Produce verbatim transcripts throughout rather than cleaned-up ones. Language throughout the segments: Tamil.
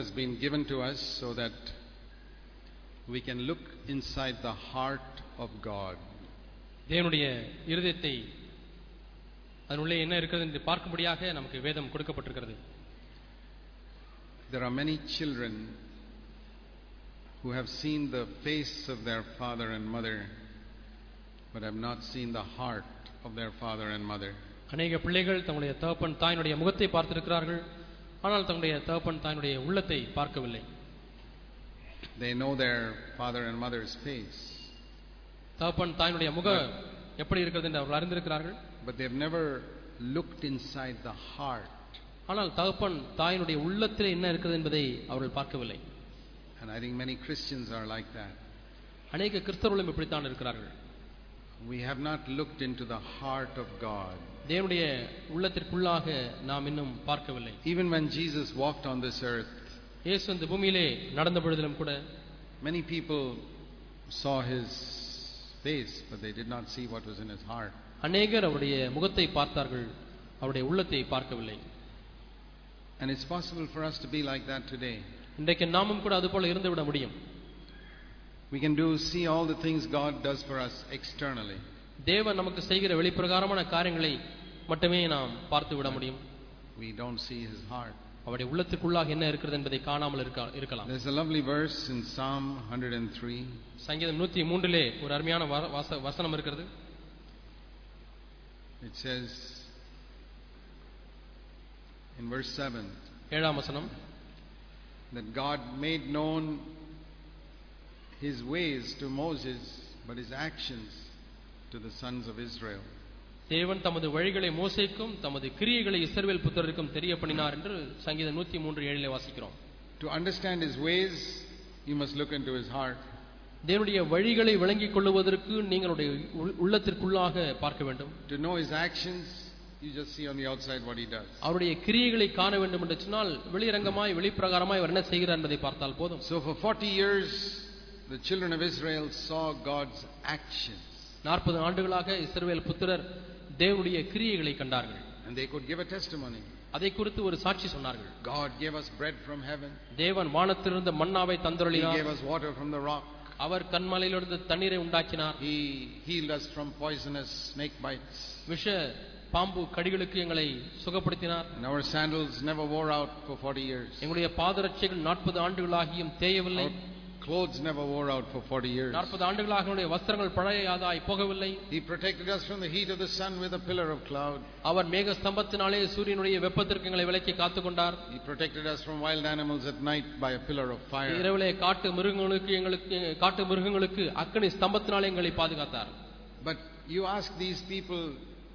has been given to us so that we can look inside the heart of God. தேவனுடைய இருதயத்தை அதனுள்ளே என்ன இருக்கிறது என்று பார்க்கும்படியாக நமக்கு வேதம் கொடுக்கப்பட்டிருக்கிறது. There are many children who have seen the face of their father and mother but have not seen the heart of their father and mother. அநேக பிள்ளைகள் தங்களுடைய தகப்பன் தாயினுடைய முகத்தை பார்த்திருக்கிறார்கள், ஆனால் தங்களுடைய தகப்பன் தாயினுடைய உள்ளத்தை பார்க்கவில்லை. They know their father and mother's face, தகப்பன் தாயினுடைய முகம் எப்படி இருக்கிறது என்று அவர்கள் அறிந்திருக்கிறார்கள், but they've never looked inside the heart. ஆனால் தகப்பன் தாயினுடைய உள்ளத்திலே என்ன இருக்கிறது என்பதை அவர்கள் பார்க்கவில்லை. And I think many Christians are like that. அநேக கிறிஸ்தவர்களும் இப்படித்தான் இருக்கிறார்கள். We have not looked into the heart of God. தேவனுடைய உள்ளத்திற்குள்ளாக நாம் இன்னும் பார்க்கவில்லை. Even when Jesus walked on this earth, இயேசு இந்த பூமியிலே நடந்த பொழுதிலும் கூட many people saw his face, but they did not see what was in his heart. அநேகர் அவருடைய முகத்தை பார்த்தார்கள், அவருடைய உள்ளத்தை பார்க்கவில்லை. And it's possible for us to be like that today. இன்றைக்கு நாமும் கூட அதுபோல இருந்து விட முடியும். We can do see all the things God does for us externally. தேவன் நமக்கு செய்கிற வெளிப்பிரகாரமான காரியங்களை மட்டுமே நாம் பார்த்து விட முடியும். We don't see his heart. அவருடைய உள்ளத்துக்குள்ளாக என்ன இருக்கிறது என்பதை காணாமல் இருக்கலாம். There's a lovely verse in Psalm one hundred three. சங்கீதம் நூற்று மூன்று லே ஒரு அருமையான வசனம் இருக்கிறது. It says in verse seven, ஏழாம் வசனம், that God made known his ways to Moses, but his actions to the sons of Israel. தேவன் தமது வழிகளை மோசேக்கும் தமது கிரியைகளை இஸ்ரவேல் புத்திரருக்கும் தெரியப்பண்ணினார் என்று சங்கீதம் நூற்று மூன்று ஏழிலே வாசிக்கிறோம். To understand his ways, you must look into his heart. தேவனுடைய வழிகளை விளங்கிக் கொள்வதற்கு நீங்களுடைய உள்ளத்திற்குள்ளாக பார்க்க வேண்டும். To know his actions, you just see on the outside what he does. அவருடைய கிரியைகளை காண வேண்டும் என்று சொன்னால் வெளிரங்கமாய் வெளிப்பிரகாரமாய் அவர் என்ன செய்கிறார் என்பதை பார்த்தால் போதும். So for forty years the children of Israel saw God's actions. நாற்பது ஆண்டுகளாக இஸ்ரவேல் புத்திரர் தேவனுடைய கிரியைகளை கண்டார்கள். And they could give a testimony. அதை குறித்து ஒரு சாட்சி சொன்னார்கள். God gave us bread from heaven. தேவன் வானத்திலிருந்து மன்னாவை தந்தருளினார். He gave us water from the rock. அவர் கன்மலையிலிருந்து தண்ணீரை உண்டாக்கினார். He healed us from poisonous snake bites. விஷ பாம்பு கடிகளுக்கு எங்களை சுகப்படுத்தினார். And our sandals never wore out for forty years. எங்களுடைய பாதரட்சைகள் நாற்பது ஆண்டுகளாகியும் தேயவில்லை. Clothes never wore out for forty years. நாற்பது ஆண்டுகளாக நம்முடைய வஸ்திரங்கள் பழையதாய் போகவில்லை. He protected us from the heat of the sun with a pillar of cloud. அவர் மேக ஸ்தம்பத்தினாலே சூரியனுடைய வெப்பத்திற்கு எங்களை விலக்கி காத்துக்கொண்டார். He protected us from wild animals at night by a pillar of fire. இரவிலே காட்டு மிருகங்களுக்கு எங்களுக்கு காட்டு மிருகங்களுக்கு அக்கினி ஸ்தம்பத்தினாலே எங்களை பாதுகாத்தார். But you ask these people,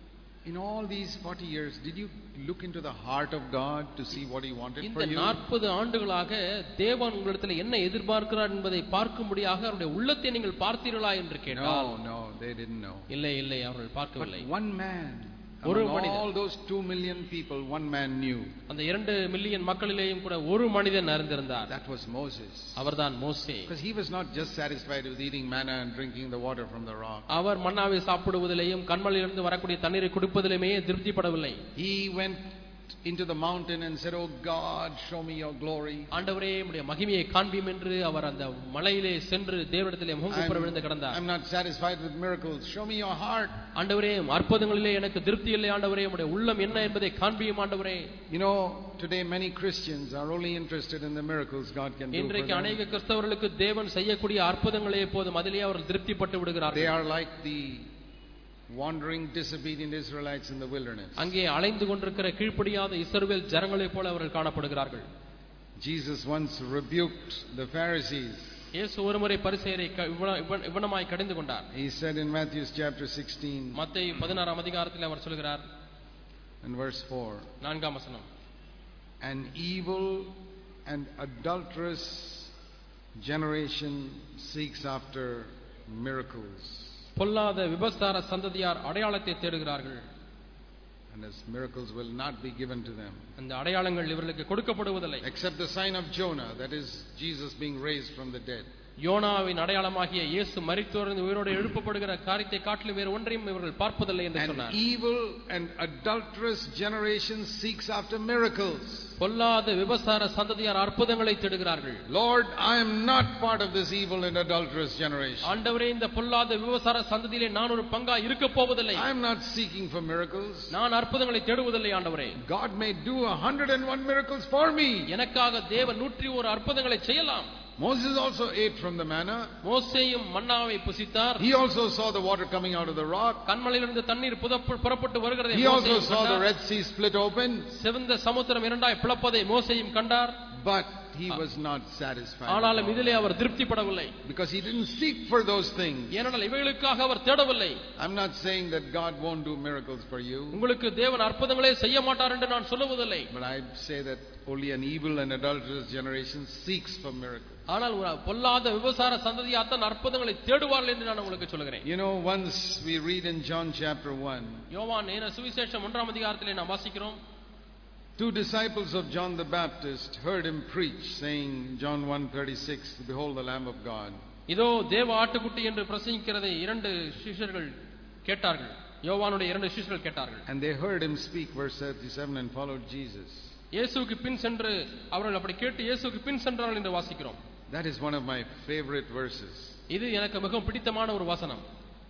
in all these forty years, did you look into the heart of God to see what he wanted for you? இந்த நாற்பது ஆண்டுகளாக தேவன் உங்களிடத்தில் என்ன எதிர்பார்க்கிறார் என்பதை பார்க்கும்படியாக அவருடைய உள்ளத்தை நீங்கள் பார்த்தீர்களா என்று கேட்டால், No, no, they didn't know. இல்லை இல்லை அவர்கள் பார்க்கவில்லை. But one man, ஒரு among மனிதன், all those two million people, one man knew. அந்த இரண்டு மில்லியன் மக்களிலேயும் கூட ஒரு மனிதன் அறிந்திருந்தார். That was Moses. அவர்தான் மோசே. Because he was not just satisfied with eating manna and drinking the water from the rock. அவர் மன்னாவை சாப்பிடுவதிலேயும் கன்மலையிலிருந்து வரக்கூடிய தண்ணீரை குடிப்பதிலேயே திருப்திப்படவில்லை. He went into the mountain and said, "Oh God, show me your glory." ஆண்டவரே உம்முடைய மகிமையை காண்பியும் என்று அவர் அந்த மலையிலே சென்று தேவனிடத்திலே முகங்குப்புற விழுந்து கிடந்தார். I'm not satisfied with miracles. Show me your heart. ஆண்டவரே அற்புதங்களிலே எனக்கு திருப்தி இல்லை ஆண்டவரே, உம்முடைய உள்ளம் என்ன என்பதை காண்பியும் ஆண்டவரே. You know, today many Christians are only interested in the miracles God can do. இன்றைக்கு அநேக கிறிஸ்தவர்களுக்கு தேவன் செய்யக்கூடிய அற்புதங்களே போதும், அதிலே அவர்கள் திருப்திப்பட்டு விடுகிறார்கள். They are like the wandering disobedient Israelites in the wilderness. அங்கே அலைந்து கொண்டிருக்கிற கீழ்ப்படியாத இஸ்ரவேல் ஜனங்களைப் போல அவர்கள் காணப்படுகிறார்கள். Jesus once rebuked the Pharisees. இயேசு ஒருமுறை பரிசேயரை இவ்வனமாய் கடிந்து கொண்டார். He said in Matthew chapter sixteen, மத்தேயு பதினாறாம் அதிகாரத்தில் அவர் சொல்கிறார், in verse four, நான்காம் வசனம், an evil and adulterous generation seeks after miracles. பொல்லாத விபச்சார சந்ததியார் அடையாளத்தை தேடுகிறார்கள். And as miracles will not be given to them. அந்த அடையாளங்கள் இவர்களுக்கு கொடுக்கப்படுவதில்லை. Except the sign of Jonah, that is Jesus being raised from the dead. யோனாவின் அடையாளமாகிய இயேசு மரித்தோரிலிருந்து உயிரோடு எழுப்பப்படுகிற காரியத்தை காட்டிலும் வேறு ஒன்றையும் இவர்கள் பார்ப்பதில்லை என்று சொன்னார். An evil and adulterous generation seeks after miracles. பொல்லாத விபசார சந்ததியார் அற்புதங்களை தேடுகிறார்கள். Lord, I am not part of this evil and adulterous generation. ஆண்டவரே, இந்த பொல்லாத விபசார சந்ததியிலே நான் ஒரு பங்கா இருக்க போவதில்லை. I am not seeking for miracles. நான் அற்புதங்களை தேடுவதில்லை ஆண்டவரே. God may do one hundred and one miracles for me. எனக்காக தேவன் நூற்று ஒரு அற்புதங்களை செய்யலாம். Moses also ate from the manna. மோசேயும் மன்னாவை புசித்தார். He also saw the water coming out of the rock. கன்மலையிலிருந்து தண்ணீர் புறப்பட்டு வருகிறதை He also saw the Red Sea split open. சிவந்த சமுத்திரம் இரண்டாய் பிளப்பதை மோசேயும் கண்டார். But he was not satisfied. ஆனாலும் இதிலே அவர் திருப்திப்படவில்லை. Because he didn't seek for those things. ஏனென்றால் இவைகளுக்காக அவர் தேடவில்லை. I'm not saying that God won't do miracles for you. உங்களுக்கு தேவன் அற்புதங்களை செய்ய மாட்டார் என்று நான் சொல்லுவதில்லை. But I say that only an evil and adulterous generation seeks for miracles. ஆனால் பொல்லாத விபசார சந்ததியார் தான் அற்புதங்களை தேடுவார்கள் என்று நான் உங்களுக்கு சொல்கிறேன். You know, once we read in John chapter one. யோவான் சுவிசேஷம் ஒன்றாம் அதிகாரத்திலே நாம் வாசிக்கிறோம். Two disciples of John the Baptist heard him preach, saying, John one thirty-six, behold the Lamb of God. இதோ தேவ ஆட்டுக்குட்டி என்று பிரசங்கிக்கிறதை இரண்டு சீஷர்கள் கேட்டார்கள். யோவானுடைய இரண்டு சீஷர்கள் கேட்டார்கள். And they heard him speak, verse thirty-seven, and followed Jesus. இயேசுவுக்கு பின் சென்று அவர்கள் அப்படி கேட்டு இயேசுவுக்கு பின் சென்றார்கள் என்று வாசிக்கிறோம். That is one of my favorite verses. இது எனக்கு மிகவும் பிடித்தமான ஒரு வசனம்.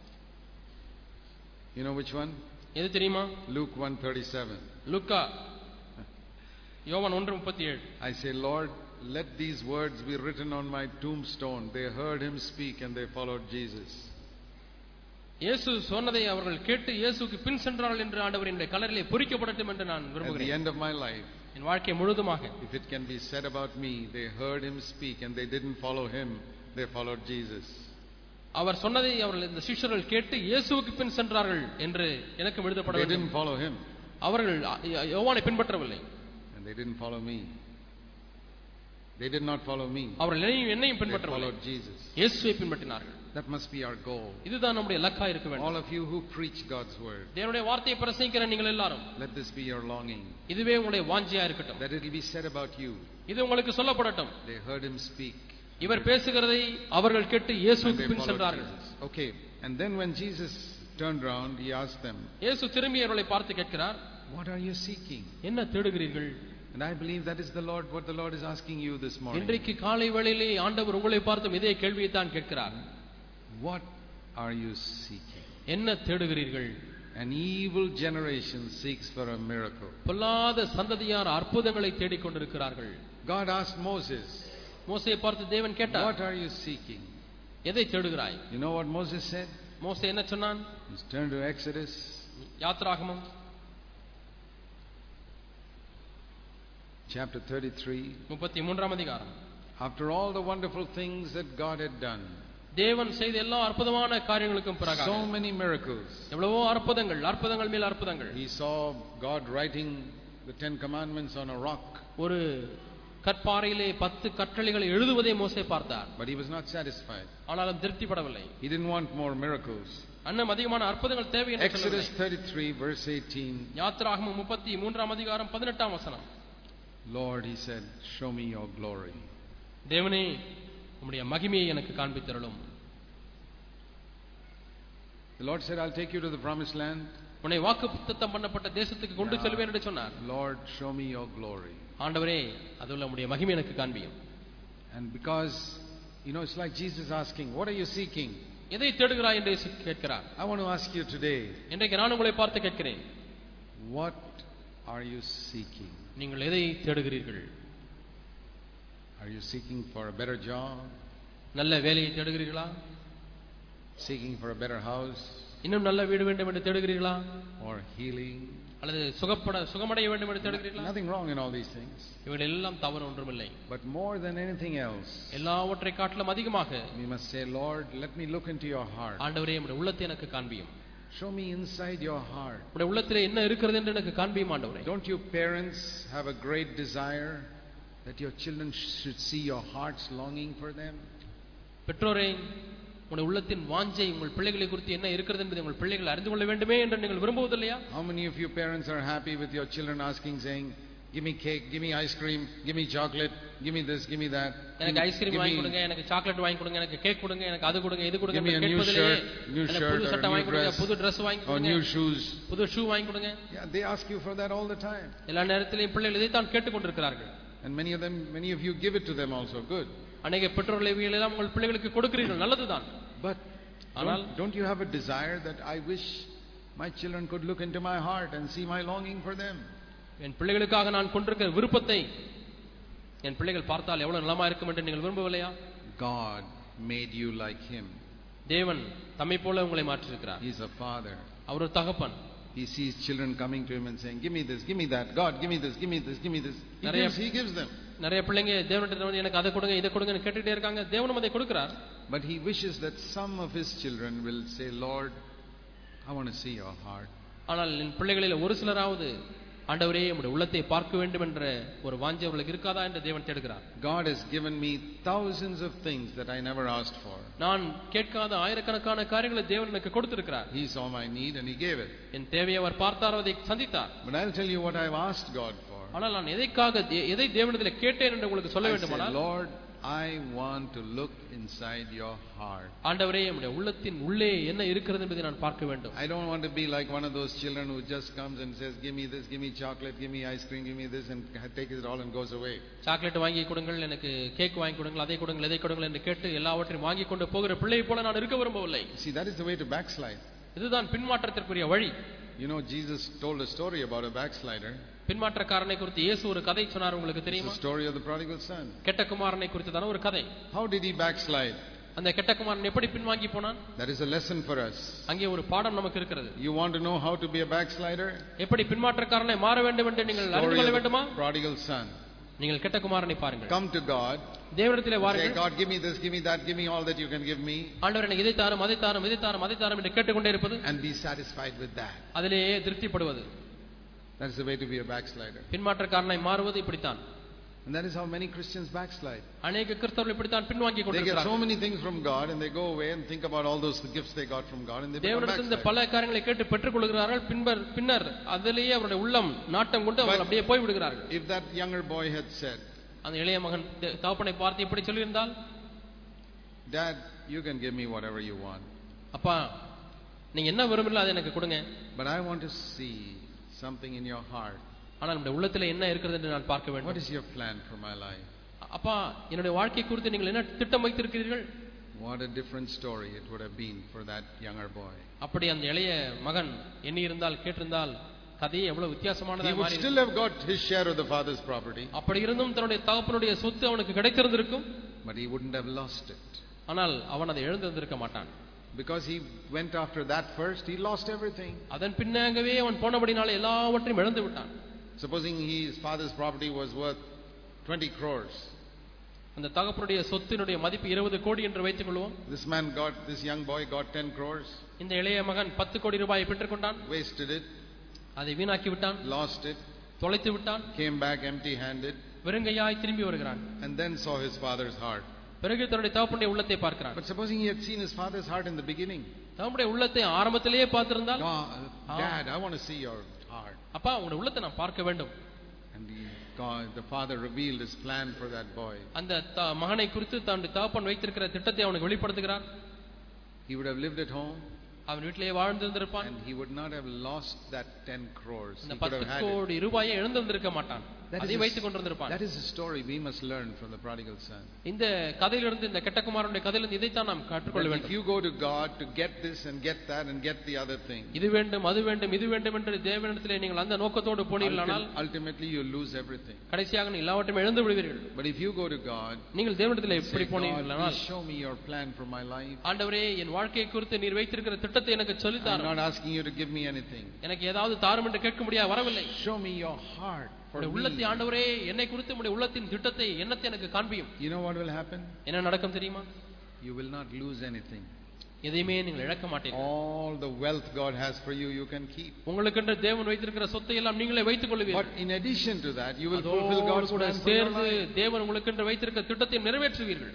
You know which one? எது தெரியுமா? Luke one thirty-seven. லூக்கா யோவான் ஒன்று முப்பத்தி ஏழு. I say, Lord, let these words be written on my tombstone. They heard him speak and they followed Jesus. இயேசு சொன்னதை அவர்கள் கேட்டு இயேசுவுக்கு பின் சென்றார்கள் என்று ஆண்டவர் என்னுடைய கல்லறையிலே பொறிக்கப்படட்டும் என்று நான் விரும்புகிறேன். At the end of my life, என் வாழ்க்கை முழுதுமாக, if it can be said about me, they heard him speak and they didn't follow him, they followed Jesus. அவர் சொன்னதை அவர்கள் இந்த சீஷர்கள் கேட்டு இயேசுவுக்கு பின் சென்றார்கள் என்று எனக்கு எழுதப்பட வேண்டும். They didn't follow him. அவர்கள் யோவானை பின்பற்றவில்லை. And they didn't follow me. They did not follow me. அவர்கள் என்னையும் They பின்பற்றவில்லை. followed Jesus. இயேசுவை பின்பற்றினார்கள். That must be our goal. இதுதான் நம்முடைய இலக்காக இருக்க வேண்டும். All of you who preach God's word, தேவனுடைய வார்த்தையை பிரசங்கிக்கிற நீங்கள் எல்லாரும், let this be your longing. இதுவே உங்களுடைய வாஞ்சையா இருக்கட்டும். That it will be said about you. இது உங்களுக்கு சொல்லப்படட்டும். They heard him speak. இவர் பேசுகிறதை அவர்கள் கேட்டு இயேசுவுக்கு பின் சென்றார்கள். Okay, and then when Jesus turned around, he asked them, இயேசு திரும்பி அவர்களை பார்த்து கேட்கிறார், what are you seeking? என்ன தேடுகிறீர்கள்? And I believe that is the Lord, what the Lord is asking you this morning. இன்றைக்கு காலை வேளையிலே ஆண்டவர் உங்களை பார்த்து இதே கேள்வியை தான் கேட்கிறார். What are you seeking? என்ன தேடுகிறீர்கள்? An evil generation seeks for a miracle. பொல்லாத சந்ததியார் அற்புதங்களை தேடிக் கொண்டிருக்கிறார்கள். God asked Moses, மோசேயை பார்த்து தேவன் கேட்டார், what are you seeking? எதை தேடுகிறாய்? You know what Moses said? மோசே என்ன சொன்னான்? Let's turn to Exodus. யாத்ராகமம் chapter thirty-three. முப்பத்தி மூன்றாம் அதிகாரம். After all the wonderful things that God had done, தேவன் செய்த எல்லா அற்புதமான காரியங்களுக்கும் பிறகு, so many miracles, எவ்வளவோ அற்புதங்கள், அற்புதங்கள் மேல் அற்புதங்கள். He saw God writing the Ten Commandments on a rock. ஒரு கற்பாறையிலே பத்து கட்டளைகளை எழுதுவதை மோசே பார்த்தார். But he was not satisfied. ஆனாலும் திருப்திப்படவில்லை. He didn't want more miracles. இன்னும் அதிகமான அற்புதங்கள் தேவை என்று Exodus thirty-three verse eighteen. யாத்ராகமம் முப்பத்தி மூன்றாம் அதிகாரம் பதினெட்டாம் வசனம். Lord, he said, show me your glory. தேவனே, உம்முடைய மகிமையை எனக்கு காண்பித்தருளும். The Lord said, I'll take you to the promised land. உன்னை வாக்குத்தத்தம் பண்ணப்பட்ட தேசத்துக்கு கொண்டு செல்வேன் என்று சொன்னார். Lord, show me your glory. ஆண்டவரே, அதுல உம்முடைய மகிமை எனக்கு காண்பியும். And because, you know, it's like Jesus asking, what are you seeking? எதை தேடுகிறாய் என்று கேட்கிறார். I want to ask you today, இன்றைக்கு நான் உங்களை பார்த்து கேட்கிறேன், what are you seeking? நீங்கள் எதை தேடுகிறீர்கள்? Are you seeking for a better job? நல்ல வேலையை தேடுகிறீர்களா? Seeking for a better house? இன்னும் நல்ல வீடு வேண்டும் என்று தேடுகிறீர்களா? Or healing? அல்லது சுகப்பட சுகமடைய வேண்டும் என்று தேடுகிறீர்களா? Nothing wrong in all these things. இவைகள் எல்லாம் தவறு ஒன்றுமில்லை. But more than anything else, எல்லாவற்றை காட்டிலும் அதிகமாக we must say, Lord, let me look into your heart. ஆண்டவரே, உம்முடைய உள்ளத்தை எனக்கு காண்பியும். Show me inside your heart. உம்முடைய உள்ளத்திலே என்ன இருக்கிறது என்று எனக்கு காண்பியும் ஆண்டவரே. Don't you parents have a great desire that your children should see your hearts longing for them? பெற்றோரே, உங்களுடைய உள்ளத்தின் வாஞ்சை உங்கள் பிள்ளைகளை குறித்து என்ன இருக்கிறது என்பதை உங்கள் பிள்ளைகள் அறிந்து கொள்ள வேண்டுமே என்று நீங்கள் விரும்புவதில்லையா? How many of you parents are happy with your children asking, saying, Give me cake, give me ice cream, give me chocolate, give me this, give me that. எனக்கு ஐஸ்கிரீம் வாங்கி கொடுங்க, எனக்கு சாக்லேட் வாங்கி கொடுங்க, எனக்கு கேக் கொடுங்க, எனக்கு அது கொடுங்க, இது கொடுங்க. Give me a new shirt, new shirt புது or சட்டை new வாங்கி கொடுங்க, dress, புது Dress வாங்கி or கொடுங்க, new shoes. புது ஷூ வாங்கி கொடுங்க. Yeah, they ask you for that all the time. எல்லா நேரத்திலும் பிள்ளைகள் இதை தான் கேட்டுக்கொண்டிருக்கிறார்கள். And many of them, many of you give it to them also. Good. அநேக பெற்றோர்கள் இவைகள் எல்லாம் உங்கள் பிள்ளைகளுக்கு கொடுக்கிறீர்கள், நல்லதுதான். But don't, don't you have a desire that I wish my children could look into my heart and see my longing for them? என் பிள்ளைகளுக்காக நான் கொண்டிருக்கிற விருப்பத்தை என் பிள்ளைகள் பார்த்தால் எவ்வளவு நலமா இருக்கும் என்று நீங்கள் விரும்பவில்லையா? God made you like him. தேவன் தம்மை போல உங்களை மாற்றி இருக்கிறார். He is a father. அவர் ஒரு தகப்பன். He sees children coming to him and saying, give me this, give me that. God, give me this, give me this, give me this. He gives, he gives them. நிறைய பிள்ளைங்க தேவனிடத்துல வந்து எனக்கு அதை கொடுங்க, இதை கொடுங்கன்னு கேட்டுட்டே இருக்காங்க. தேவனும் அதை கொடுக்கிறார். But he wishes that some of his children will say, Lord, I want to see your heart. ஆனால் என் பிள்ளைகளில் ஒரு சிலராவது ஆண்டவரே உம்முடைய உள்ளத்தை பார்க்க வேண்டும் என்ற ஒரு வாஞ்சை அவர்களுக்கு இருக்காதா என்று தேவன் தேடுகிறார். God has given me thousands of things that I never asked for. நான் கேட்காத ஆயிரக்கணக்கான காரியங்களை தேவன் எனக்கு கொடுத்திருக்கிறார். He saw my need and he gave it. என் தேவையை அவர் பார்த்தார், அதை சந்தித்தார். But I'll tell you what I've asked God for. ஆனால் நான் எதைக்காக எதை தேவனிடத்தில் கேட்டேன் என்று உங்களுக்கு சொல்ல வேண்டுமானால், Lord, I want to look inside your heart. ஆண்டவரே உம்முடைய உள்ளத்தின் உள்ளே என்ன இருக்கிறது என்பதை நான் பார்க்க வேண்டும். I don't want to be like one of those children who just comes and says, give me this, give me chocolate, give me ice cream, give me this, and takes it all and goes away. Chocolate வாங்கி கொடுங்கள், எனக்கு கேக் வாங்கி கொடுங்கள், அதை கொடுங்கள், இதை கொடுங்கள் என்று கேட்டு எல்லாவற்றையும் வாங்கி கொண்டு போகிற பிள்ளையை போல நான் இருக்க விரும்பவில்லை. See, that is the way to backslide. இதுதான் பின்மாற்றத்திற்குரிய வழி. You know, Jesus told a story about a backslider. பின்மாற்றக்காரனை குறித்து இயேசு ஒரு கதை சொன்னார், உங்களுக்கு தெரியுமா? The story of the prodigal son. கெட்ட குமாரனை குறித்ததான ஒரு கதை. How did he backslide? அந்த கெட்ட குமாரன் எப்படி பின்வாங்கி போனான்? That is a lesson for us. அங்கே ஒரு பாடம் நமக்கு இருக்கிறது. You want to know how to be a backslider? எப்படி பின்மாற்றக்காரனை மாற வேண்டும் என்று நீங்கள் அறிந்து கொள்ள வேண்டுமா? Prodigal son. நீங்கள் கெட்ட குமாரனை பாருங்கள். Come to God. தேவனிடத்திலே வாருங்கள். Say, God, give me this, give me that, give me all that you can give me. ஆண்டவரே எனக்கு இதை தாரும், அதை தாரும், இதை தாரும், அதை தாரும் என்று கேட்டுக்கொண்டே இருப்பது. And be satisfied with that. அதிலேயே திருப்திப்படுவது. That's the way to be a backslider. பின்மாற்றக்காரனை மாறுவது இப்படித்தான். And that is how many Christians backslide. அநேக கிறிஸ்தவர்கள் இப்படித்தான் பின்வாங்கி They get கொண்டிருக்கிறார்கள். so many things from God and they go away and think about all those gifts they got from God and they become தேவனிடத்தில் இந்த backsliders. பல காரியங்களை கேட்டு பெற்றுக் கொள்கிறார்கள். பின்பர் பின்னர் அதிலேயே அவருடைய உள்ளம் நாட்டம் கொண்டு அவர்கள் அப்படியே போய் விடுகிறார்கள். If that younger boy had said, அந்த இளைய மகன் தகப்பனை பார்த்து எப்படி சொல்லியிருந்தால், Dad, you can give me whatever you want. அப்பா நீங்க என்ன விரும்புறீங்களோ அதை எனக்கு கொடுங்க. But I want to see something in your heart. ஆனால் நம்முடைய உள்ளத்துல என்ன இருக்கிறது என்று நான் பார்க்க வேண்டும். What is your plan for my life? அப்பா என்னுடைய வாழ்க்கை குறித்து நீங்கள் என்ன திட்டம் வைத்திருக்கிறீர்கள்? What a different story it would have been for that younger boy. அப்படி அந்த இளைய மகன் எண்ணி இருந்தால் கேட்டிருந்தால் கதையே எவ்வளவு வித்தியாசமானதா He would மாறி still have got his share of the father's property. அப்படி இருந்தும் தன்னுடைய தகப்பனுடைய சொத்து அவனுக்கு கிடைத்திருந்திருக்கும். But he wouldn't have lost it. ஆனால் அவன் அதை இழந்திருந்திருக்க மாட்டான். Because he went after that first, he lost everything. அதன் பின்னாகவே அவன் போனபடினால எல்லாவற்றையும் இழந்து விட்டான். Supposing his father's property was worth twenty crores. அந்த தகப்பனுடைய சொத்தினுடைய மதிப்பு இருபது கோடி என்று வைத்துக் கொள்வோம். This man got, this young boy got ten crores. இந்த இளைய மகன் பத்து கோடி ரூபாயை பெற்றுக்கொண்டான். Wasted it. அதை வீணாக்கி விட்டான். Lost it. தொலைத்து விட்டான். Came back empty handed. வெறுங்கையாய் திரும்பி வருகிறான். And then saw his father's heart. பிறகு தன்னுடைய தகப்பனுடைய உள்ளத்தை பார்க்கிறான். But supposing he had seen his father's heart in the beginning. தகப்பனுடைய உள்ளத்தை ஆரம்பத்திலேயே பார்த்திருந்தால், Dad, I want to see your heart. அப்பா உங்களுடைய உள்ளத்தை நான் பார்க்க வேண்டும். And the, God, the father revealed his plan for that boy. அந்த மகனை குறித்து தன்னுடைய தகப்பன் வைத்திருக்கிற திட்டத்தை அவனுக்கு வெளிப்படுத்துகிறார். He would have lived at home. அவன் வீட்டிலேயே வாழ்ந்திருந்திருப்பான். And he would not have lost that ten crores. அந்த பத்து கோடி ரூபாயை இழந்திருக்க மாட்டான். அதை வைத்துக் கொண்டிருந்திருப்பான். That is a story we must learn from the prodigal son. இந்த கதையிலிருந்து, இந்த கெட்ட குமாரனுடைய கதையிலிருந்து இதைத்தான் நாம் கற்றுக்கொள்ள வேண்டும். If you go to God to get this and get that and get the other thing, இது வேண்டும் அது வேண்டும் இது வேண்டும் என்று தேவனிடத்திலே நீங்கள் அந்த நோக்கத்தோடு போனீர்களானால் ultimately you lose everything. கடைசியாக நீங்கள் எல்லாவற்றையும் இழந்து விடுவீர்கள். But if you go to God, நீங்கள் தேவனிடத்திலே எப்படி போனீர்களானால், show me your plan for my life. ஆண்டவரே என் வாழ்க்கையை குறித்து நீர் வைத்திருக்கிற திட்டத்தை எனக்கு சொல்லித் தாரும். I'm not asking you to give me anything. எனக்கு ஏதாவது தாரும் என்று கேட்க முடியாது, வரவில்லை. Show me your heart for me. உள்ளத்தை ஆண்டவரே என்னை குறித்து உம்முடைய உள்ளத்தின் திட்டத்தை எண்ணத்தை எனக்கு காண்பியும். You know what will happen? என்ன நடக்கும் தெரியுமா? You will not lose anything. எதையுமே நீங்கள் இழக்க மாட்டீர்கள். All the wealth God has for you, you can keep. உங்களுக்கென்று தேவன் வைத்திருக்கிற சொத்தை எல்லாம் நீங்களே வைத்துக் கொள்வீர்கள். But in addition to that, you will fulfill God's plan for your life. தேவன் உங்களுக்கென்று வைத்திருக்கிற திட்டத்தை நிறைவேற்றுவீர்கள்.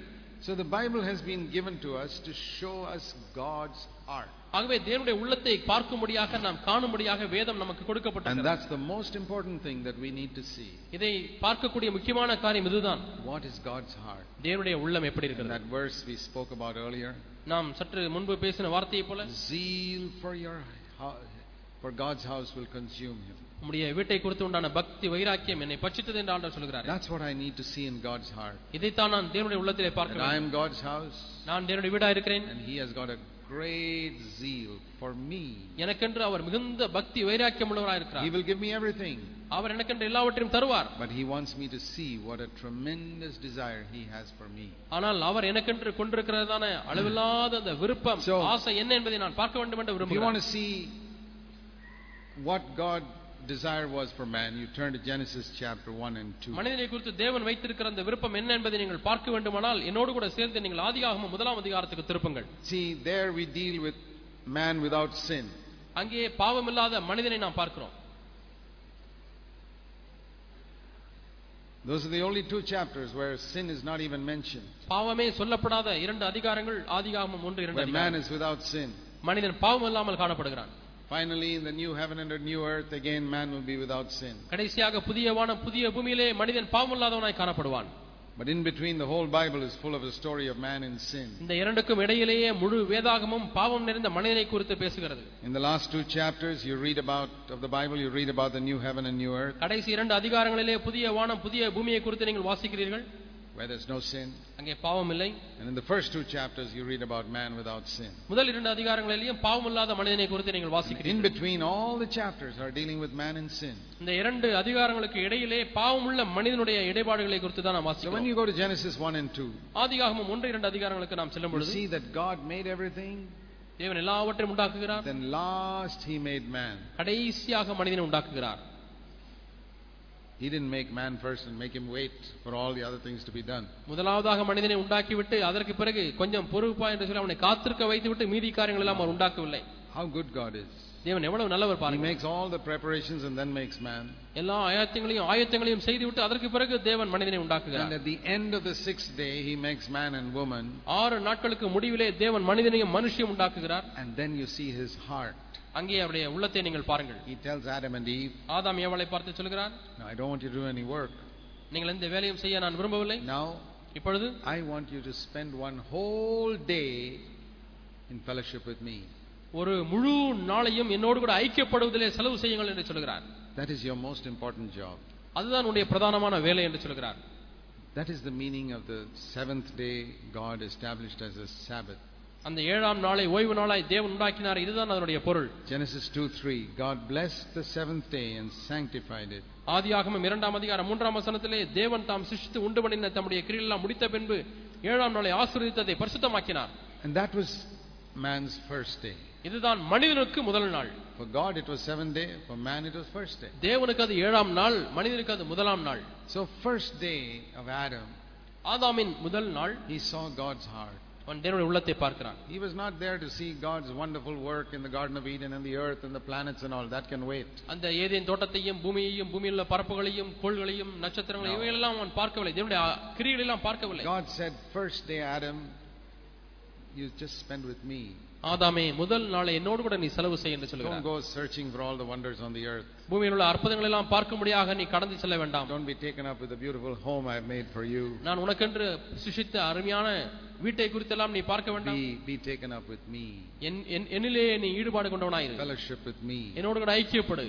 So the Bible has been given to us to show us God's heart. ஆகவே தேவனுடைய உள்ளத்தை பார்க்கும்படியாக நாம் காணும்படியாக வேதம் நமக்கு And கொடுக்கப்பட்டிருக்கிறது. that's the most important thing that we need to see. இதை பார்க்கக்கூடிய முக்கியமான காரியம் இதுதான். What is God's heart? தேவனுடைய உள்ளம் எப்படி In இருக்கிறது? that verse we spoke about earlier. நாம் சற்று முன்பு பேசின வார்த்தையை போல Zeal for your for God's house will consume him. உம்முடைய வீட்டை குறித்து உண்டான பக்தி வைராக்கியம் என்னை பட்சித்தது என்று ஆண்டவர் சொல்கிறார். That's what I need to see in God's heart. இதைத்தான் நான் தேவனுடைய உள்ளத்திலே பார்க்க That I வேண்டும். am God's house. நான் தேவனுடைய வீடா இருக்கிறேன். And he has got a great zeal for me. எனக்கென்று அவர் மிகுந்த பக்தி வைராக்கியம் உள்ளவராய் இருக்கிறார். He will give me everything. அவர் எனக்கென்று எல்லாவற்றையும் தருவார். But he wants me to see what a tremendous desire he has for me. ஆனால் அவர் எனக்கென்று கொண்டிருக்கிறதான அளவில்லாத அந்த விருப்பம் ஆசை என்ன என்பதை நான் பார்க்க வேண்டும் என்று விரும்புகிறேன். If you want விரும்புகிறேன். to see what God desire was for man, you turn to Genesis chapter one and two. மனிதனை குறித்து தேவன் வைத்திருக்கிற அந்த விருப்பம் என்ன என்பதை நீங்கள் பார்க்க வேண்டுமானால் என்னோடு கூட சேர்ந்து நீங்கள் ஆதியாகமம் முதலாம் அதிகாரத்துக்கு திருப்புங்கள். See, there we deal with man without sin. அங்கே பாவமில்லாத மனிதனை நாம் பார்க்கிறோம். Those are the only two chapters where sin is not even mentioned. பாவமே சொல்லப்படாத இரண்டு அதிகாரங்கள் ஆதியாகமம் ஒன்று இரண்டு Where man அதிகாரம். is without sin. மனிதன் பாவம் இல்லாமல் காணப்படுகிறான். Finally, in the new heaven and the new earth, again man will be without sin. கடைசியாக புதிய வானம் புதிய பூமியிலே மனிதன் பாவம் இல்லாதவனாய் காணப்படுவான். But in between, the whole Bible is full of the story of man in sin. இந்த இரண்டுக்கும் இடையிலேயே முழு வேதாகமும் பாவம் நிறைந்த மனிதனை குறித்து பேசுகிறது. In the last two chapters you read about of the Bible, you read about the new heaven and new earth. கடைசி இரண்டு அதிகாரங்களிலே புதிய வானம் புதிய பூமியை குறித்து நீங்கள் வாசிக்கிறீர்கள். Where there's no sin. அங்கே பாவம் இல்லை. And in the first two chapters you read about man without sin. முதல் இரண்டு அதிகாரங்களிலேயும் பாவம் இல்லாத மனிதனை குறித்து நீங்கள் வாசிக்கிறீர்கள். In between, all the chapters are dealing with man and sin. இந்த இரண்டு அதிகாரங்களுக்கு இடையிலே பாவமுள்ள மனிதனுடைய இடைபாடுகளை குறித்து தான் நாம் So வாசிக்கிறோம். when you go to Genesis one and two, ஆதியாகமம் ஒன்று இரண்டு அதிகாரங்களுக்கு நாம் செல்லும் you பொழுது see that God made everything. தேவன் எல்லாவற்றையும் உண்டாக்குகிறார். Then last he made man. கடைசியாக மனிதனை உண்டாக்குகிறார். He didn't make man first and make him wait for all the other things to be done. முதலாவதாக மனிதனை உண்டாக்கிவிட்டு அதற்கு பிறகு கொஞ்சம் பொறுப்பா என்று சொல்லி அவனை காத்திருக்க வைத்துவிட்டு மீதி காரியங்கள் எல்லாம் அவர் உண்டாக்கவில்லை. How good God is. தேவன் எவ்வளவு நல்லவர் He பாருங்க. makes all the preparations and then makes man. எல்லா ஆயத்தங்களையும் ஆயத்தங்களையும் செய்துவிட்டு அதற்கு பிறகு தேவன் மனிதனை And உண்டாக்குகிறார். at the end of the sixth day he makes man and woman. ஆறு நாட்களுக்கு முடிவிலே தேவன் மனிதனையும் மனுஷியும் உண்டாக்குகிறார். And then you see his heart. அங்கே அவருடைய உள்ளத்தை நீங்கள் பாருங்கள். He tells Adam and Eve, ஆதாம் ஏவாளை பார்த்து சொல்கிறார், "No, I don't want you to do any work. நீங்கள் எந்த வேலையும் செய்ய நான் விரும்பவில்லை. Now இப்பொழுது I want you to spend one whole day in fellowship with me." ஒரு முழு நாளையும் என்னோடு கூட ஐக்கியப்படுவதிலே செலவு செய்யுங்கள் என்று சொல்கிறார். That is your most important job. அதுதான் உன்னுடைய பிரதானமான வேலை என்று சொல்கிறார். That is the meaning of the seventh day God established as a Sabbath. அந்த ஏழாம் நாளை ஓய்வு நாளாய் தேவன் உண்டாக்கினார். இதுதான் அதனுடைய பொருள். Genesis two three, God blessed the seventh day and sanctified it. ஆதியாகமம் இரண்டாம் அதிகாரம் மூன்றாம் வசனத்திலே தேவன் தாம் சிருஷ்டித்து உண்டு பண்ணின தம்முடைய கிரியையெல்லாம் முடித்த பின்பு ஏழாம் நாளை ஆசீர்வதித்ததை பரிசுத்தமாக்கினார். And that was man's first day. இதுதான் மனிதனுக்கு முதல் நாள். For God it was seventh day, for man it was first day. தேவனுக்கு அது ஏழாம் நாள், மனிதனுக்கு அது முதலாம் நாள். So first day of Adam, ஆதாமின் முதல் நாள் he saw God's heart. அவன் தேவனுடைய உள்ளத்தை பார்க்கிறான். He was not there to see God's wonderful work in the Garden of Eden and the earth and the planets and all. That can wait. அந்த ஏதேன் தோட்டத்தையும் பூமியையும் பூமியில் உள்ள பரப்புகளையும் கோள்களையும் நட்சத்திரங்களையும் இவையெல்லாம் அவன் பார்க்கவில்லை. தேவனுடைய கிரியைகளை எல்லாம் பார்க்கவில்லை. God said, first day Adam, you just spend with me. ஆதாமே முதல் நாளை என்னோடு கூட நீ செலவு செய் என்று சொல்கிறார். Don't go searching for all the wonders on the earth. பூமியில் உள்ள அற்புதங்களை எல்லாம் பார்க்கும்படியாக நீ கடந்து செல்ல வேண்டாம். Don't be taken up with the beautiful home I have made for you. நான் உனக்கென்று சிருஷ்டித்த அருமையான வீட்டை குறித்தெல்லாம் நீ பார்க்க வேண்டாம். Be be taken up with me. என்னிலே நீ ஈடுபாடு கொண்டவனாயிரு. Fellowship with me. என்னோடு கூட ஐக்கியப்படு.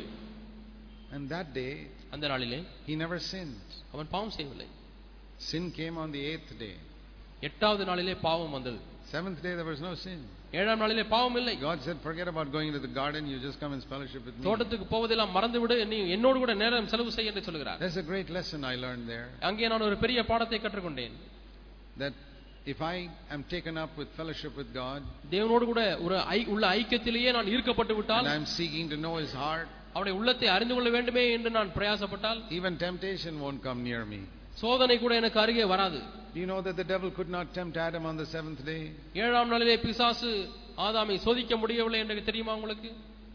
And that day, அந்த நாளிலே he never sinned. அவன் பாவம் செய்யவில்லை. Sin came on the eighth day. எட்டாவது நாளிலே பாவம் வந்தது. Seventh day there was no sin. ஏழாம் நாளிலே பாவம் இல்லை. God said, forget about going into the garden, you just come in fellowship with me. தோட்டத்துக்கு போவதெல்லாம் மறந்து விடு, நீ என்னோடு கூட நேரம் செலவு செய் என்று சொல்கிறார். There's a great lesson I learned there. அங்கே நான் ஒரு பெரிய பாடத்தை கற்றுக்கொண்டேன். That if I am taken up with fellowship with God, தேவனோடு கூட ஒரு உள்ள ஐக்கியத்திலேயே நான் ஈர்க்கப்பட்டு விட்டால், and I am seeking to know his heart, அவருடைய உள்ளத்தை அறிந்து கொள்ள வேண்டுமே என்று நான் பிரயாசப்பட்டால், even temptation won't come near me. சோதனை கூட எனக்கு அருகே வராது. Do you know that the devil could not tempt Adam on the seventh day? ஏழாம் நாளிலே பிசாசு ஆதாமை சோதிக்க முடியவில்லை என்று தெரியுமா உங்களுக்கு?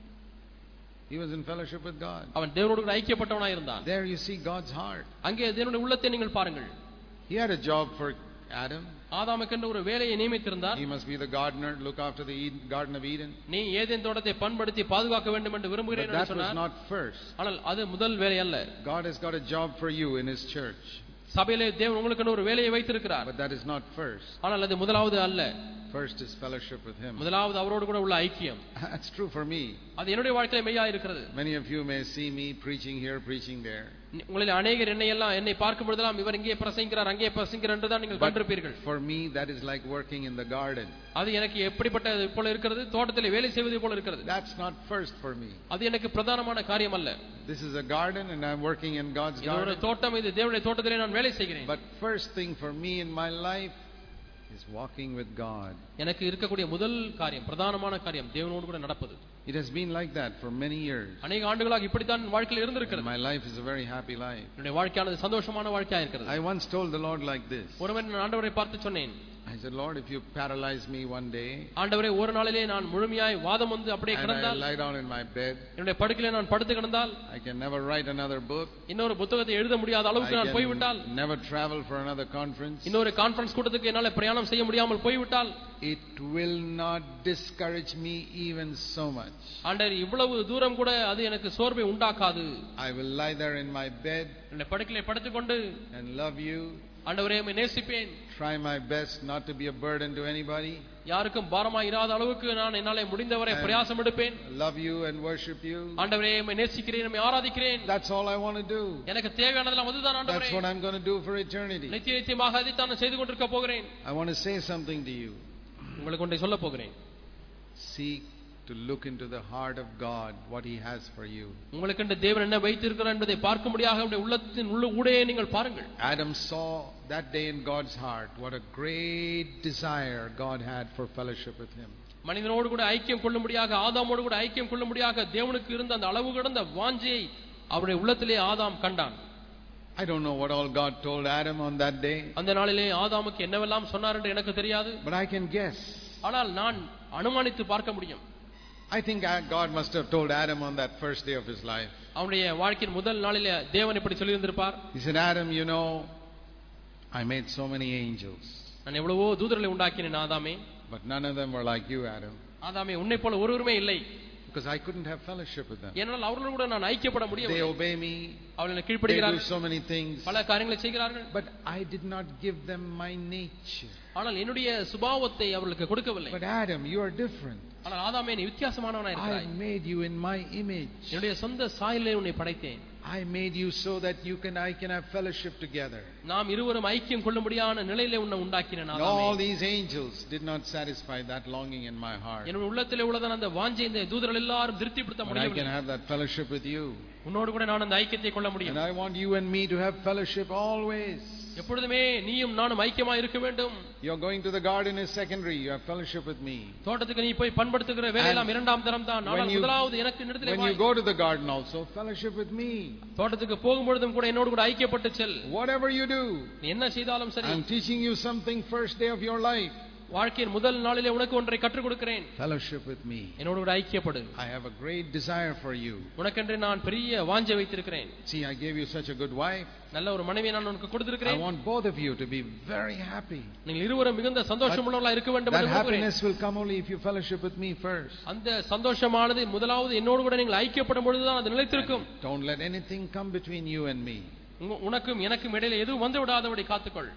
He was in fellowship with God. அவன் தேவனோடு கூட ஐக்கியப்பட்டவனாய் இருந்தான். There you see God's heart. அங்கே தேவனுடைய உள்ளத்தை நீங்கள் பாருங்கள். He had a job for Adam. ஆதாமுக்கென்று ஒரு வேலையை நியமித்திருந்தார். He must be the gardener, look after the Eden, Garden of Eden. நீ ஏதேன் தோட்டத்தை பண்படுத்தி பாதுகாக்க வேண்டும் என்று விரும்புகிறேன் என்று சொன்னார். But that was not first. ஆனால் அது முதல் வேலை அல்ல. God has got a job for you in his church. சபையிலே தேவன் உங்களுக்கு ஒரு வேலையை வைத்திருக்கிறார். But that is not first. ஆனால் அது முதலாவது அல்ல. First is fellowship with him. முதலாவது அவரோடு கூட உள்ள ஐக்கியம். That's true for me. அது என்னுடைய வாழ்க்கையில மெய்யா இருக்கிறது. Many of you may see me preaching here, preaching there. உங்களில் அநேகர் என்னை எல்லாம் என்னை பார்க்கும் பொழுதெல்லாம் இவர் இங்கே பிரசங்கிக்கிறார் அங்கே பிரசங்கிக்கிறார் என்று தான் நீங்கள் கண்டிருப்பீர்கள். For me that is like working in the garden. அது எனக்கு எப்படிப்பட்டது போல இருக்கிறது, தோட்டத்திலே வேலை செய்வது போல இருக்கிறது. That's not first for me. அது எனக்கு பிரதானமான காரியம் அல்ல. This is a garden and I'm working in God's garden. இது ஒரு தோட்டம், இது தேவனுடைய தோட்டத்திலே நான் வேலை செய்கிறேன். But first thing for me in my life is walking with God. எனக்கு இருக்கக்கூடிய முதல் காரியம், பிரதானமான காரியம் தேவனோடு கூட நடப்பது. It has been like that for many years. அநேக ஆண்டுகளாக இப்படி தான் வாழ்க்கையில் இருந்திருக்கிறது. My life is a very happy life. என்னுடைய வாழ்க்கையானது சந்தோஷமான வாழ்க்கையா இருக்கிறது. I once told the Lord like this. ஒருவன் ஆண்டவரை பார்த்து சொன்னேன். I said, Lord, if you paralyze me one day, ஆண்டவரே ஒரு நாளிலே நான் முழுமையாய் வாதம் வந்து அப்படியே கிடந்தால், and I lie down in my bed, என்னுடைய படுக்கையிலே நான் படுத்து கிடந்தால், I can never write another book, இன்னொரு புத்தகத்தை எழுத முடியாத அளவுக்கு நான் போய் விட்டால், never travel for another conference, இன்னொரு கான்ஃபரன்ஸ் கூட்டத்துக்கு என்னால பிரயாணம் செய்ய முடியாமல் போய் விட்டால், it will not discourage me even so much. ஆண்டவர் இவ்வளவு தூரம் கூட அது எனக்கு சோர்வை உண்டாக்காது. I will lie there in my bed, என்னுடைய படுக்கையிலே படுத்துக்கொண்டு and love you, ஆண்டவரே உம்மை நேசிப்பேன், try my best not to be a burden to anybody, யாருக்கும் பாரமாய் இராத அளவுக்கு நான் என்னாலே முடிந்தவரை பிரயாசம் எடுப்பேன், love you and worship you. ஆண்டவரே உம்மை நேசிக்கிறேன், உம்மை ஆராதிக்கிறேன். That's all I want to do. எனக்கு தேவையானதெல்லாம் அதுதான் ஆண்டவரே. That's what I'm going to do for eternity. நித்திய நித்தியமாக அதை நான் செய்து கொண்டிருக்க போகிறேன். I want to say something to you. உங்களுக்கு ஒன்றை சொல்ல போகிறேன். Seek to look into the heart of God, what he has for you. உங்களுக்கு என்று தேவன் என்ன வைத்திருக்கிறார் என்பதை பார்க்கும்படியாக உங்களுடைய உள்ளத்தின் உள்ள ஊடே நீங்கள் பாருங்கள். Adam saw that day in God's heart what a great desire God had for fellowship with him. மனிதனோடு கூட ஐக்கியம் கொள்ளும்படியாக, ஆதாமோடு கூட ஐக்கியம் கொள்ளும்படியாக தேவனுக்கு இருந்த அந்த அளவு கடந்த வாஞ்சையை அவருடைய உள்ளத்திலே ஆதாம் கண்டான். I don't know what all God told Adam on that day. அந்த நாளிலே ஆதாமுக்கு என்னவெல்லாம் சொன்னார் என்று எனக்கு தெரியாது. But I can guess. ஆனால் நான் அனுமானித்து பார்க்க முடியும். I think God must have told Adam on that first day of his life. அவனுடைய வாழ்க்கையின் முதல் நாளிலே தேவன் இப்படி சொல்லி இருந்திருப்பார். He said, Adam, you know, I made so many angels. நான் எவ்வளவோ தூதர்களை உண்டாக்கினேன் ஆதாமே. But none of them were like you, Adam. ஆதாமே உன்னை போல ஒருவருமே இல்லை. Because I couldn't have fellowship with them. ஏனென்றால் அவர்களோடு கூட நான் ஐக்கியப்பட முடியவில்லை. They obey me. அவர்கள் கீழ்ப்படிகிறார்கள். They do so many things. பல காரியங்களை செய்கிறார்கள். But I did not give them my nature. ஆனால் என்னுடைய சுபாவத்தை அவர்களுக்கு கொடுக்கவில்லை. But Adam, you are different. ஆனால் ஆதாமே நீ வித்தியாசமானவனாய் இருக்கிறாய். I made you in my image. என்னுடைய சொந்த சாயலிலே உன்னை படைத்தேன். I made you so that you can I can have fellowship together. நாம் இருவரும் ஐக்கியம் கொள்ளும்படியான நிலையிலே உன்னை உண்டாக்கினேன் ஆதாமே. All these angels did not satisfy that longing in my heart. என்னுடைய உள்ளத்திலே உள்ளதான அந்த வாஞ்சை இந்த தூதர்கள் எல்லாரும் திருப்திப்படுத்த முடியவில்லை. I can have that fellowship with you. உன்னோடு கூட நான் அந்த ஐக்கியத்தை கொள்ள முடியும். And I want you and me to have fellowship always. எப்பொழுதுமே நீயும் நானும் ஐக்கியமாக இருக்க வேண்டும். You are going to the garden is secondary. You have fellowship with me. தோட்டத்துக்கு நீ போய் பண்படுத்துகிற வேலை எல்லாம் இரண்டாம் தரம் தான். ஆனால் முதலாவது எனக்கு இடத்திலே வா. When you go to the garden also fellowship with me. தோட்டத்துக்கு போகும்போதும் கூட என்னோடு கூட ஐக்கியப்பட்டு செல். Whatever you do, நீ என்ன செய்தாலும் சரி. I am teaching you something first day of your life. வாழ்க்கையின் முதல் நாளிலே உனக்கு ஒன்றை கற்றுக் கொடுக்கிறேன். Fellowship with me. என்னோடு கூட ஐக்கியப்படு. I have a great desire for you. உனக்கென்று நான் பெரிய வாஞ்சை வைத்திருக்கிறேன். See, I gave you such a good wife. நல்ல ஒரு மனைவியை நான் உனக்கு கொடுத்திருக்கிறேன். I want both of you to be very happy. நீங்கள் இருவரும் மிகுந்த சந்தோஷமுள்ளவர்களாக இருக்க வேண்டும் என்று விரும்புகிறேன். That happiness will come only if you fellowship with me first. அந்த சந்தோஷமானது முதலாவது என்னோடு கூட நீங்கள் ஐக்கியப்படும் பொழுது தான் அது நிலைத்திருக்கும். Don't let anything come between you and me. உனக்கும் எனக்கும் இடையிலே எதுவும் வந்து விடாதபடி காத்துக்கொள்.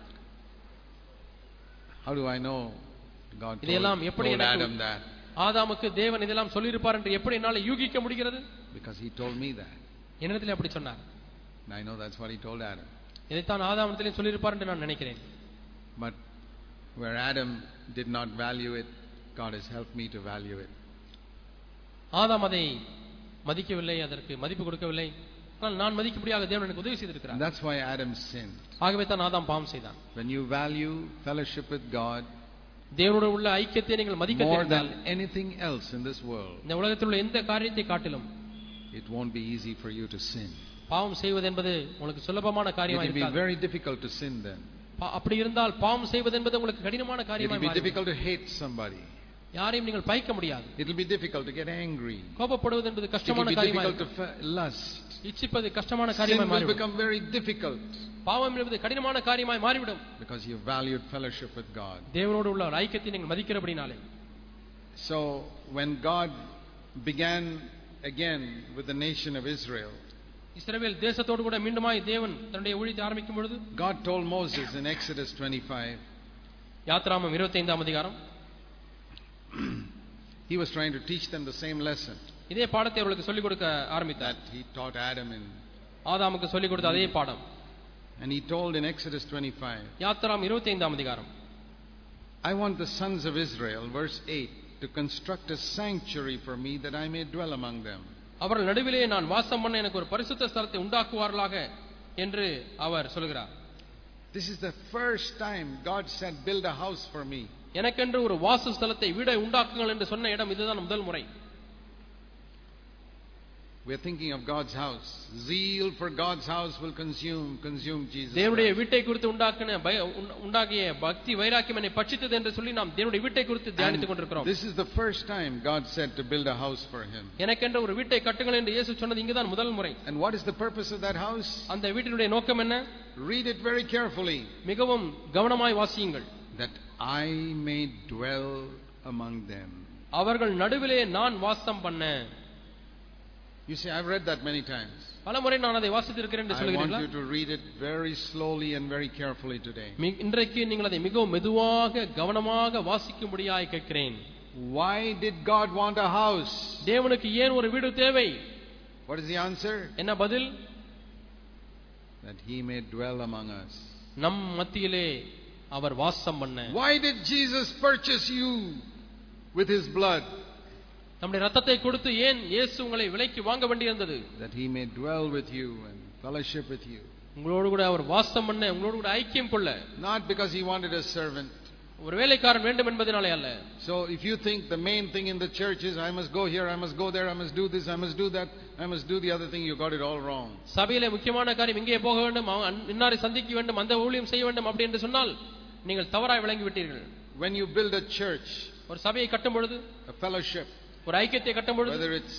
How do I know God இதெல்லாம் எப்படி told Adam that? ஆதாமுக்கு தேவன் இதெல்லாம் சொல்லி இருப்பார் என்று எப்படி என்னால யூகிக்க முடிகிறது? Because he told me that. என்னிடத்தில் அப்படி சொன்னார். And I know that's what he told Adam. இதைத்தான் ஆதாமிடத்திலே சொல்லி இருப்பார் என்று நான் நினைக்கிறேன். But where Adam did not value it, God has helped me to value it. ஆதாம் அதை மதிக்கவில்லை, அதற்கு மதிப்பு கொடுக்கவில்லை. ஆனால் நான் மதிக்கும்படியாக தேவன் எனக்கு உதவி செய்திருக்கிறார். That's why Adam sinned. ஆகவே தான் ஆதாம் பாவம் செய்தான். When you value fellowship with God தேவனோடு உள்ள ஐக்கியத்தை நீங்கள் மதிக்க more than anything else in this world, இந்த உலகத்தில் உள்ள எந்த காரியத்தை காட்டிலும் it won't be easy for you to sin. பாவம் செய்வது என்பது உங்களுக்கு சுலபமான காரியமாக இருக்காது. It will be very difficult to sin then. அப்படி இருந்தால் பாவம் செய்வது என்பது உங்களுக்கு கடினமான காரியமாக மாறும். It will be difficult to hate somebody. யாரையும் நீங்கள் பகைக்க முடியாது. It will be difficult to get angry. கோபப்படுவது என்பது கஷ்டமான காரியமாக இருக்கும். It will be difficult to lust. இச்சிப்பது கஷ்டமான காரியமாக மாறும். Sin will become very difficult. பாவம் என்பது கடினமான காரியமாய் மாறிவிடும். Because you valued fellowship with God. தேவனோடு உள்ள ஐக்கியத்தை நீங்கள் மதிக்கிறபடினாலே. So when God began again with the nation of Israel, இஸ்ரவேல் தேசத்தோடு கூட மீண்டுமாய் தேவன் தன்னுடைய ஊழியத்தை ஆரம்பிக்கும் பொழுது God told Moses in Exodus twenty-five, யாத்ராகமம் இருபத்தைந்தாம் அதிகாரம், he was trying to teach them the same lesson இதே பாடத்தை அவர்களுக்கு சொல்லிக் கொடுக்க ஆரம்பித்தார். that he taught Adam in, ஆதாமுக்கு சொல்லிக் கொடுத்த அதே பாடம். and he told in Exodus twenty-five, யாத்ராகமம் இருபத்தைந்தாம் அதிகாரம், I want the sons of Israel, verse eight, to construct a sanctuary for me that I may dwell among them. அவர்கள் நடுவிலே நான் வாசம் பண்ண எனக்கு ஒரு பரிசுத்த ஸ்தலத்தை உண்டாக்குவார்களாக என்று அவர் சொல்கிறார். This is the first time God said, build a house for me. எனக்கென்று ஒரு வாசஸ்தலத்தை வீடை உண்டாக்குங்கள் என்று சொன்ன இடம் இதுதான் முதல் முறை. We are thinking of God's house. Zeal for God's house will consume consume Jesus. தேவனுடைய வீட்டை குறித்து உண்டாக்கின உண்டாகிய பக்தி வைராக்கியம் என்னை பட்சித்தது என்று சொல்லி நாம் தேவனுடைய வீட்டை குறித்து தியானித்துக் கொண்டிருக்கிறோம். This is the first time God said to build a house for him. எனக்கென்று ஒரு வீட்டை கட்டுங்கள் என்று இயேசு சொன்னது இங்குதான் முதல் முறை. And what is the purpose of that house? அந்த வீட்டினுடைய நோக்கம் என்ன? Read it very carefully. மிகவும் கவனமாய் வாசியுங்கள். That I may dwell among them. அவர்கள் நடுவிலே நான் வாசம் பண்ண. You see, I've read that many times. பலமுறை நான் அதை வாசித்திருக்கிறேன் என்று சொல்கிறீர்களா? I want you to read it very slowly and very carefully today. இன்றைக்கு நீங்கள் அதை மிகவும் மெதுவாக கவனமாக வாசிக்கும்படியாய் கேட்கிறேன். Why did God want a house? தேவனுக்கு ஏன் ஒரு வீடு தேவை? What is the answer? என்ன பதில்? That he may dwell among us. நம் மத்தியிலே அவர் வாசம் பண்ண. Why did Jesus purchase you with his blood? நம்முடைய ரத்தத்தை கொடுத்து ஏன் இயேசு உங்களை விலைக்கு வாங்க வேண்டியிருந்தது? That he may dwell with you and fellowship with you. உங்களோடு கூட அவர் வாசம் பண்ண, உங்களோடு கூட ஐக்கியம் கொள்ள. Not because he wanted a servant. ஒரு வேலைக்காரன் வேண்டும் என்பதனாலே அல்ல. So if you think the main thing in the church is I must go here, I must go there, I must do this, I must do that, I must do the other thing, you got it all wrong. சபையிலே முக்கியமான காரியம் இங்கே போக வேண்டும், இன்னாரை சந்திக்க வேண்டும், அந்த ஊழியம் செய்ய வேண்டும் அப்படி என்று சொன்னால் நீங்கள் தவறாய் விளங்கி விட்டீர்கள். When you build a church, ஒரு சபையை கட்டும் பொழுது, a fellowship, ஒரு ஐக்கியத்தை கட்டும் பொழுது, whether it's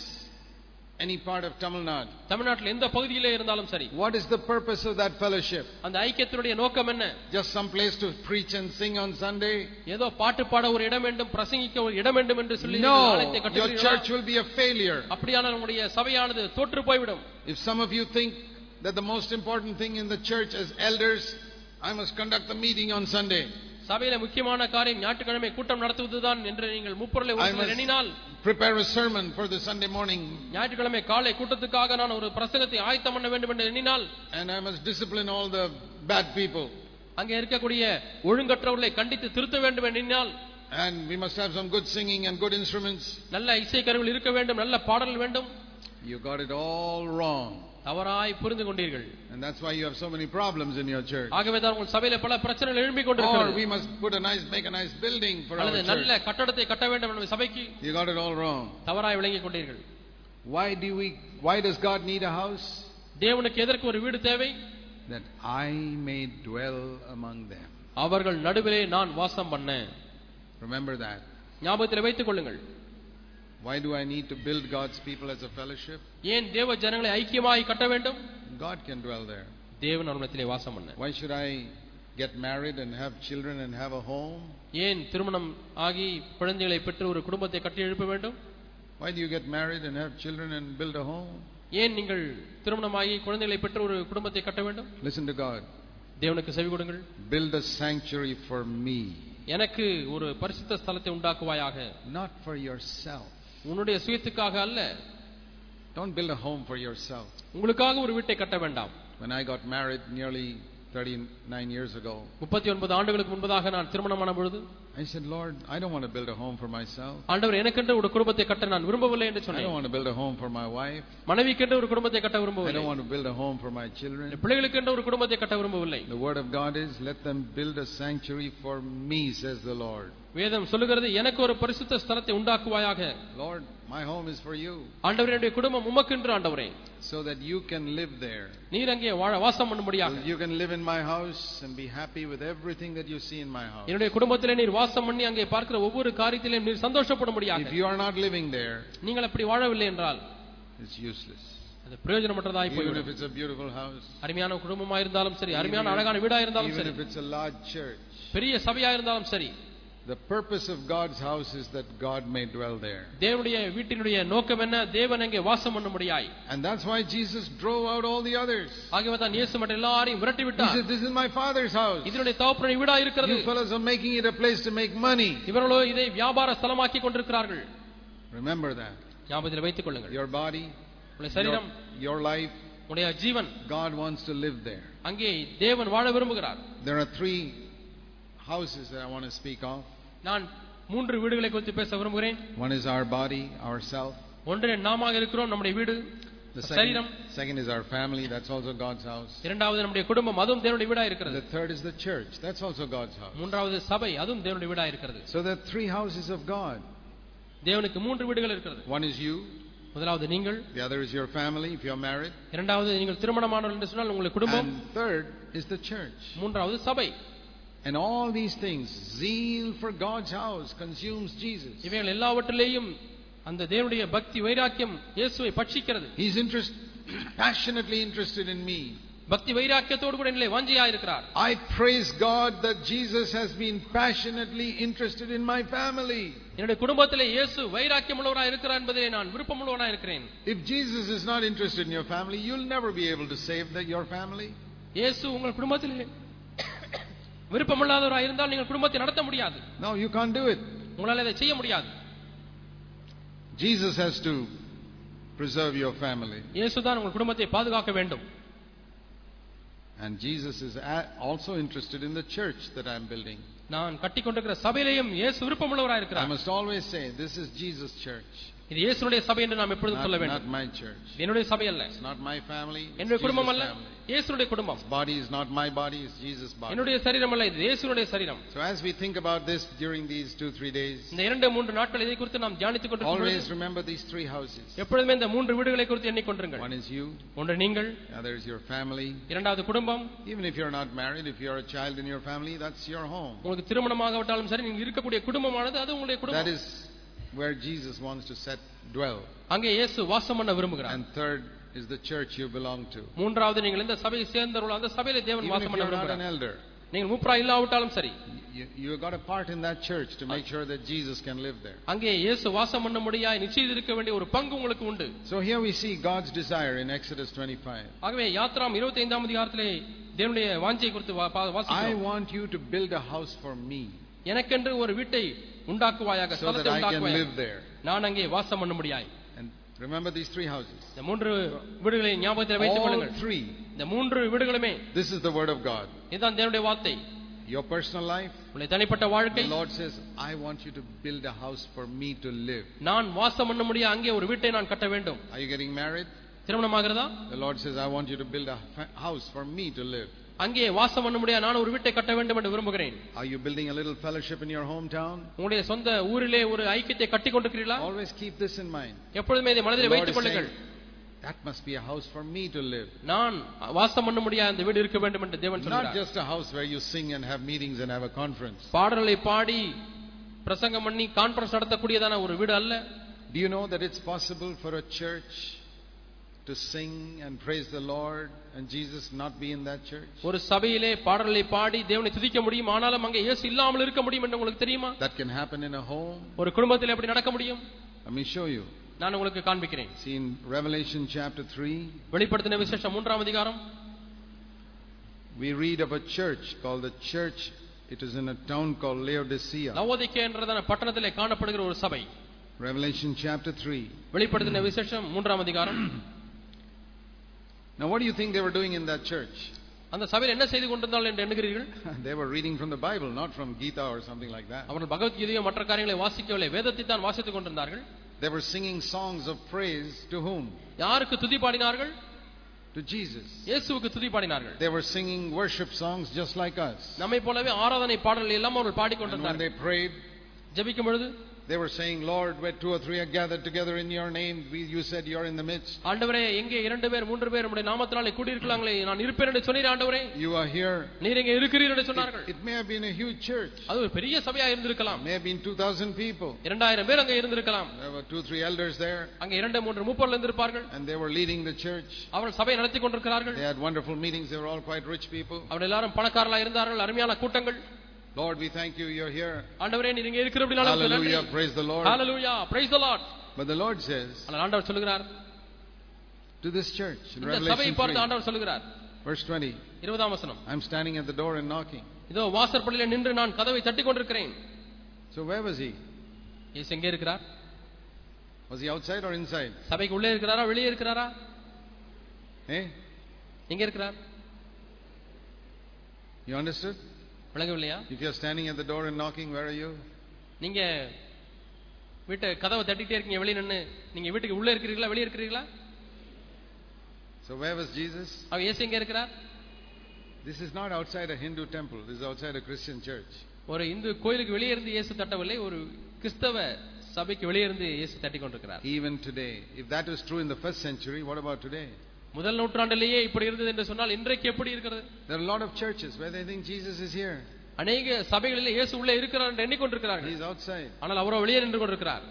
any part of Tamil Nadu, தமிழ்நாட்டில் எந்த பகுதியிலே இருந்தாலும் சரி, what is the purpose of that fellowship? அந்த ஐக்கியத்தினுடைய நோக்கம் என்ன? Just some place to preach and sing on Sunday? ஏதோ பாட்டு பாட ஒரு இடம் வேண்டும், பிரசங்கிக்க ஒரு இடம் வேண்டும் என்று சொல்லி No, ஆலயத்தை your கட்டுகிறீர்களா? church will be a failure. அப்படியானால் உங்களுடைய சபையானது தோற்று போய்விடும். If some of you think that the most important thing in the church as elders, I must conduct the meeting on Sunday. சபையில முக்கியமான காரியம் ஞாயிற்றுக்கிழமை கூட்டம் நடத்துவதுதான் என்று நீங்கள் முப்பொருளை ஒருவர் எண்ணினால், prepare a sermon for the Sunday morning, ஞாயிற்றுக்கிழமை காலை கூட்டத்துக்காக நான் ஒரு பிரசங்கத்தை ஆயத்தம் பண்ண வேண்டும் என்று எண்ணினால், and I must discipline all the bad people, அங்கே இருக்கக்கூடிய ஒழுங்கற்றவர்களை கண்டித்து திருத்த வேண்டும் என்று எண்ணினால், and we must have some good singing and good instruments, நல்ல இசைக்கருவிகள் இருக்க வேண்டும், நல்ல பாடல்கள் வேண்டும், you got it all wrong. தவறாய் புரிந்து கொண்டீர்கள். And that's why you have so many problems in your church. ஆகவே தான் உங்கள் சபையில பல பிரச்சனைகள் எழும்பிக் கொண்டிருக்கிறது. Or we must put a nice make a nice building for our church. நல்ல கட்டடத்தை கட்ட வேண்டும் என்ற சபைக்கு you got it all wrong. தவறாய் விளங்கிக் கொண்டீர்கள். Why do we why does God need a house? தேவனுக்கு எதற்கு ஒரு வீடு தேவை? That I may dwell among them. அவர்கள் நடுவிலே நான் வாசம் பண்ண. Remember that. ஞாபகத்தில் வைத்துக் கொள்ளுங்கள். Why do I need to build God's people as a fellowship? ஏன் தேவ ஜனங்களை ஐக்கியமாய் கட்ட வேண்டும்? God can dwell there. தேவன் அவர்களிடத்திலே வாசம் பண்ண. Why should I get married and have children and have a home? ஏன் திருமணம் ஆகி குழந்தைகளை பெற்று ஒரு குடும்பத்தை கட்டி எழுப்ப வேண்டும்? Why do you get married and have children and build a home? ஏன் நீங்கள் திருமணமாகி குழந்தைகளை பெற்று ஒரு குடும்பத்தை கட்ட வேண்டும்? Listen to God. தேவனுக்கு செவி கொடுங்கள். Build a sanctuary for me. எனக்கு ஒரு பரிசுத்த ஸ்தலத்தை உண்டாக்குவாயாக. Not for yourself. உன்னுடைய சுயத்துக்காக அல்ல. Don't build a home for yourself. உங்களுக்காக ஒரு வீட்டை கட்ட வேண்டாம். When I got married nearly thirty-nine years ago, முப்பத்தி ஒன்பது ஆண்டுகளுக்கு முன்பதாக நான் திருமணமான பொழுது, I said, Lord, I don't want to build a home for myself. ஆண்டவரே, எனக்கென்று ஒரு குடும்பத்தை கட்ட நான் விரும்பவில்லை என்று I சொன்னேன். don't want to build a home for my wife. மனைவிக்கென்று ஒரு குடும்பத்தை கட்ட I விரும்பவில்லை. don't want to build a home for my children. பிள்ளைகளுக்கென்று ஒரு குடும்பத்தை கட்ட விரும்பவில்லை. The word of God is, let them build a sanctuary for me, says the Lord. வேதம் சொல்லுகிறது, எனக்கு ஒரு பரிசுத்த ஸ்தலத்தை உண்டாக்குவாயாக. Lord, my home is for you. ஆண்டவரே, என்னுடைய குடும்பம் உமக்கென்று ஆண்டவரே. So that you can live there. நீர் அங்கே வாழ வாசம் பண்ணும்படியாக. You can live in my house and be happy with everything that you see in my house. என்னுடைய குடும்பத்திலே நீர் வாசம் பண்ணி அங்கே பார்க்கிற ஒவ்வொரு காரியத்திலும் நீர் சந்தோஷப்படும்படியாக. If you are not living there, நீங்கள் அப்படி வாழவில்லை என்றால் it's useless. அது அது பிரயோஜனமற்றதாய் Even போய்விடும். if it's a beautiful house, அருமையான குடும்பமா இருந்தாலும் சரி, அருமையான அழகான வீடா இருந்தாலும் even சரி, if it's a large church, பெரிய சபையா இருந்தாலும் சரி, the purpose of God's house is that God may dwell there. தேவனுடைய வீட்டினுடைய நோக்கம் என்ன? தேவன் அங்கே வாசம் பண்ணும்படியாய். And that's why Jesus drove out all the others. ஆகவே தான் இயேசு மற்ற எல்லாரையும் விரட்டி He விட்டார். said, this is my Father's house. இதனுடைய தகப்பனுடைய வீடா இருக்கிறது. You fellows are making it a place to make money. இவர்களோ இதை வியாபார ஸ்தலமாக்கி கொண்டிருக்கிறார்கள். Remember that. ஞாபகத்தில் வைத்துக் கொள்ளுங்கள். Your body, உங்களுடைய சரீரம், your life, உங்களுடைய ஜீவன், God wants to live there. அங்கே தேவன் வாழ விரும்புகிறார். There are three houses that I want to speak of. நான் மூன்று வீடுகளை குறித்து பேச விரும்புகிறேன். One is our body, ourself. ஒன்று நாமாக இருக்கிறோம், நம்முடைய வீடு, The சரீரம். second, second is our family, that's also God's house. இரண்டாவது நம்முடைய குடும்பம், அதுவும் தேவனுடைய வீடா இருக்கிறது. The third is the church, that's also God's house. மூன்றாவது சபை, அதுவும் தேவனுடைய வீடா இருக்கிறது. So there are three houses of God. தேவனுக்கு மூன்று வீடுகள் இருக்கிறது. One is you, முதலாவது நீங்கள், the other is your family if you're married, இரண்டாவது நீங்கள் திருமணமானவர்கள் என்று சொன்னால் உங்களுடைய குடும்பம், and third is the church. மூன்றாவது சபை. And all these things, zeal for God's house consumes Jesus. இவைகள் எல்லாவற்றிலேயும் அந்த தேவனுடைய பக்தி வைராக்கியம் இயேசுவை பட்சிக்கிறது. He's interest, passionately interested in me. பக்தி வைராக்கியத்தோடு கூட என்னிலே வாஞ்சையா இருக்கிறார். I praise God that Jesus has been passionately interested in my family. என்னுடைய குடும்பத்திலே இயேசு வைராக்கியம் உள்ளவராய் இருக்கிறார் என்பதிலே நான் விருப்பமுள்ளவராய் இருக்கிறேன். If Jesus is not interested in your family, you'll never be able to save that your family. இயேசு உங்கள் குடும்பத்திலே விருப்பமுள்ளவராய் இருந்தால் நீங்கள் குடும்பத்தை நடத்த முடியாது. No, you can't do it. உங்களால் அதை செய்ய முடியாது. Jesus has to preserve your family. இயேசு தான் உங்கள் குடும்பத்தை பாதுகாக்க வேண்டும். And Jesus is also interested in the church that I am building. நான் கட்டிக்கொண்டிருக்கிற சபையிலேயும் இயேசு விருப்பமுள்ளவராய் I இருக்கிறார். must always say, this is Jesus' church. இது இயேசுவுடைய சபை என்று நாம் எப்பொழுதும் சொல்ல Not, not வேண்டும். my church. என்னுடைய சபை அல்ல, It's not my family. It's என்னுடைய குடும்பம் Jesus' அல்ல, family. இயேசுவுடைய குடும்பம். His body is not my body, it's Jesus' body. என்னுடைய சரீரம் அல்ல, இது இயேசுவுடைய சரீரம். So as we think about this during these two, three days, இந்த இரண்டு மூன்று நாட்கள் இதை குறித்து நாம் தியானித்துக் கொண்டிருக்கிறோம். always remember these three houses. எப்பொழுதுமே இந்த மூன்று வீடுகளை குறித்து எண்ணிக்கொண்டிருங்கள். One is you, ஒன்று நீங்கள், the other is your family. இரண்டாவது குடும்பம். Even if you're not married, if you're a child in your family, that's your home. உங்களுக்கு திருமணமாகவிட்டாலும் சரி, நீங்கள் இருக்கக்கூடிய குடும்பமானது அது உங்களுடைய That குடும்பம். is where Jesus wants to set, dwell. அங்கே இயேசு வாசம் பண்ண விரும்புகிறார். And third is the church you belong to. மூன்றாவது நீங்கள் இந்த சபையை சேர்ந்தவர்கள், அந்த சபையிலே தேவன் Even if வாசம் பண்ண you're not an விரும்புகிறார். elder, நீங்கள் மூப்பரா இல்லாவிட்டாலும் சரி, you, you got a part in that church to make sure that Jesus can live there. அங்கே இயேசு வாசம் பண்ண முடியாய் நிச்சயம் இருக்க வேண்டிய ஒரு பங்கு உங்களுக்கு உண்டு. So here we see God's desire in Exodus twenty-five. ஆகவே யாத்ராம் இருபத்தி ஐந்தாம் அதிகாரத்திலே தேவனுடைய வாஞ்சையை குறித்து வா- பா- I வாசிக்கிறோம். want you to build a house for me எனக்கென்று ஒரு வீட்டை உண்டாக்குவாயாக, so that ஸ்தலத்தை I can live உண்டாக்குவாயாக, there. நான் அங்கே வாசம் பண்ண முடியாய். And remember these three houses. இந்த மூன்று வீடுகளை ஞாபகத்தில் வைத்துக் All கொள்ளுங்கள். three. இந்த மூன்று வீடுகளுமே This is the word of God. இதுதான் தேவனுடைய வார்த்தை. Your personal life, உங்களுடைய தனிப்பட்ட வாழ்க்கை, the Lord says, I want you to build a house for me to live. நான் வாசம் பண்ண முடிய அங்கே ஒரு வீட்டை நான் கட்ட வேண்டும். Are you getting married? திருமணமாகிறதா? The Lord says, I want you to build a fa- house for me to live. அங்கே வாசம் பண்ண முடிய நான் ஒரு வீட்டை கட்ட வேண்டும் என்று விரும்புகிறேன். Are you building a little fellowship in your hometown? உங்களுடைய சொந்த ஊரிலே ஒரு ஐக்கியத்தை கட்டிக் கொண்டிருக்கிறீர்களா? Always keep this in mind. எப்பொழுதுமே இதை The மனதில் Lord வைத்துக் is கொள்ளுங்கள். saying, that must be a house for me to live. நான் வாசம் பண்ண முடிய அந்த வீடு இருக்க வேண்டும் என்று தேவன் Not சொல்கிறார். just a house where you sing and have meetings and have a conference. பாடல்களை பாடி பிரசங்கம் பண்ணி கான்ஃபரன்ஸ் நடத்தக்கூடியதான ஒரு வீடு அல்ல. Do you know that it's possible for a church to sing and praise the Lord and Jesus not be in that church? ஒரு சபையிலே பாடல்களை பாடி தேவனை துதிக்க முடியும், ஆனாலும் அங்கே இயேசு இல்லாமல் இருக்க முடியும் என்று உங்களுக்கு தெரியுமா? That can happen in a home. ஒரு குடும்பத்தில் எப்படி நடக்க முடியும்? Let me show you. நான் உங்களுக்கு காண்பிக்கிறேன். See in Revelation chapter three, வெளிப்படுத்தின விசேஷம் மூன்றாம் அதிகாரம், we read of a church called the church. It is in a town called Laodicea. லவோதிக்கே என்றதான பட்டணத்திலே காணப்படுகிற ஒரு சபை. Revelation chapter three. வெளிப்படுத்தின விசேஷம் மூன்றாம் அதிகாரம். Now what do you think they were doing in that church? அந்த சபையில் என்ன செய்து கொண்டிருந்தார்கள் என்று எண்ணுகிறீர்கள்? They were reading from the Bible, not from Gita or something like that. அவர்கள் பகவத்கீதையோ மற்ற காரியங்களை வாசிக்கவில்லை, வேதத்தை தான் வாசித்துக் கொண்டிருந்தார்கள். They were singing songs of praise to whom? யாருக்கு துதி பாடினார்கள்? To Jesus. இயேசுவுக்கு துதி பாடினார்கள். They were singing worship songs just like us. நம்மை போலவே ஆராதனை பாடல்கள் எல்லாம் அவர்கள் And when பாடிக்கொண்டிருந்தார்கள். they prayed, ஜெபிக்கும் பொழுது They were saying, Lord, where two or three are gathered together in your name, we, you said you're in the midst. ஆண்டவரே எங்கே இரண்டு பேர் மூன்று பேர் உம்முடைய நாமத்தினாலே கூடி இருக்கலாங்களே நான் இருப்பேன் என்று சொன்னீர் ஆண்டவரே. You are here. நீர் இங்கே இருக்கிறீர் என்று சொன்னார்கள். It, it may have been a huge church. அது ஒரு பெரிய சபையா இருந்திருக்கலாம். May have been two thousand people. இரண்டாயிரம் பேர் அங்கே இருந்திருக்கலாம். There were two three elders there. அங்கே இரண்டு மூன்று மூப்பர்கள் இருந்திருப்பார்கள். And they were leading the church. அவர்கள் சபையை நடத்தி கொண்டிருக்கிறார்கள். They had wonderful meetings. They were all quite rich people. அவர்கள் எல்லாரும் பணக்காரர்களாக இருந்தார்கள். அருமையான கூட்டங்கள். Lord, we thank you, you're here. ஆண்டவரே நீர் இங்கே இருக்கிறபடியால் நன்றி. Hallelujah, praise the Lord. Hallelujah, praise the Lord. But the Lord says, ஆண்டவர் சொல்கிறார் to this church in இந்த சபையை பார்த்து Revelation ஆண்டவர் சொல்கிறார் verse twenty, இருபதாம் வசனம், I'm standing at the door and knocking. இதோ வாசற்படியிலே நின்று நான் கதவை தட்டிக் கொண்டிருக்கிறேன். So where was he? இயேசு எங்கே இருக்கிறார்? Was he outside or inside? சபைக்கு உள்ளே இருக்கிறாரா வெளியே இருக்கிறாரா? Eh? எங்கே இருக்கிறார்? You understood? விளங்கவில்லையா? If you're standing at the door and knocking, where are you? நீங்க வீட்டு கதவை தட்டிட்டே இருக்கீங்க, வெளியே நின்னு நீங்க வீட்டுக்கு உள்ளே இருக்கிறீங்களா வெளியே இருக்கிறீங்களா? So where was Jesus? அவர் இயேசு எங்கே இருக்கிறார்? This is not outside a Hindu temple. This is outside a Christian church. ஒரு இந்து கோயிலுக்கு வெளியே இருந்து இயேசு தட்டவில்லை, ஒரு கிறிஸ்தவ சபைக்கு வெளியே இருந்து இயேசு தட்டிக் கொண்டிருக்கிறார். Even today, if that was true in the first century, what about today? முதல் நூற்றாண்டிலேயே இப்படி இருந்தது என்று சொன்னால் இன்றைக்கு எப்படி இருக்கிறது? There are a lot of churches where they think Jesus is here. அநேக சபைகளில் இயேசு உள்ளே இருக்கிறார் என்று எண்ணிக்கொண்டிருக்கிறார்கள். He is outside. ஆனால் அவரோ வெளியே நின்று கொண்டிருக்கிறார்.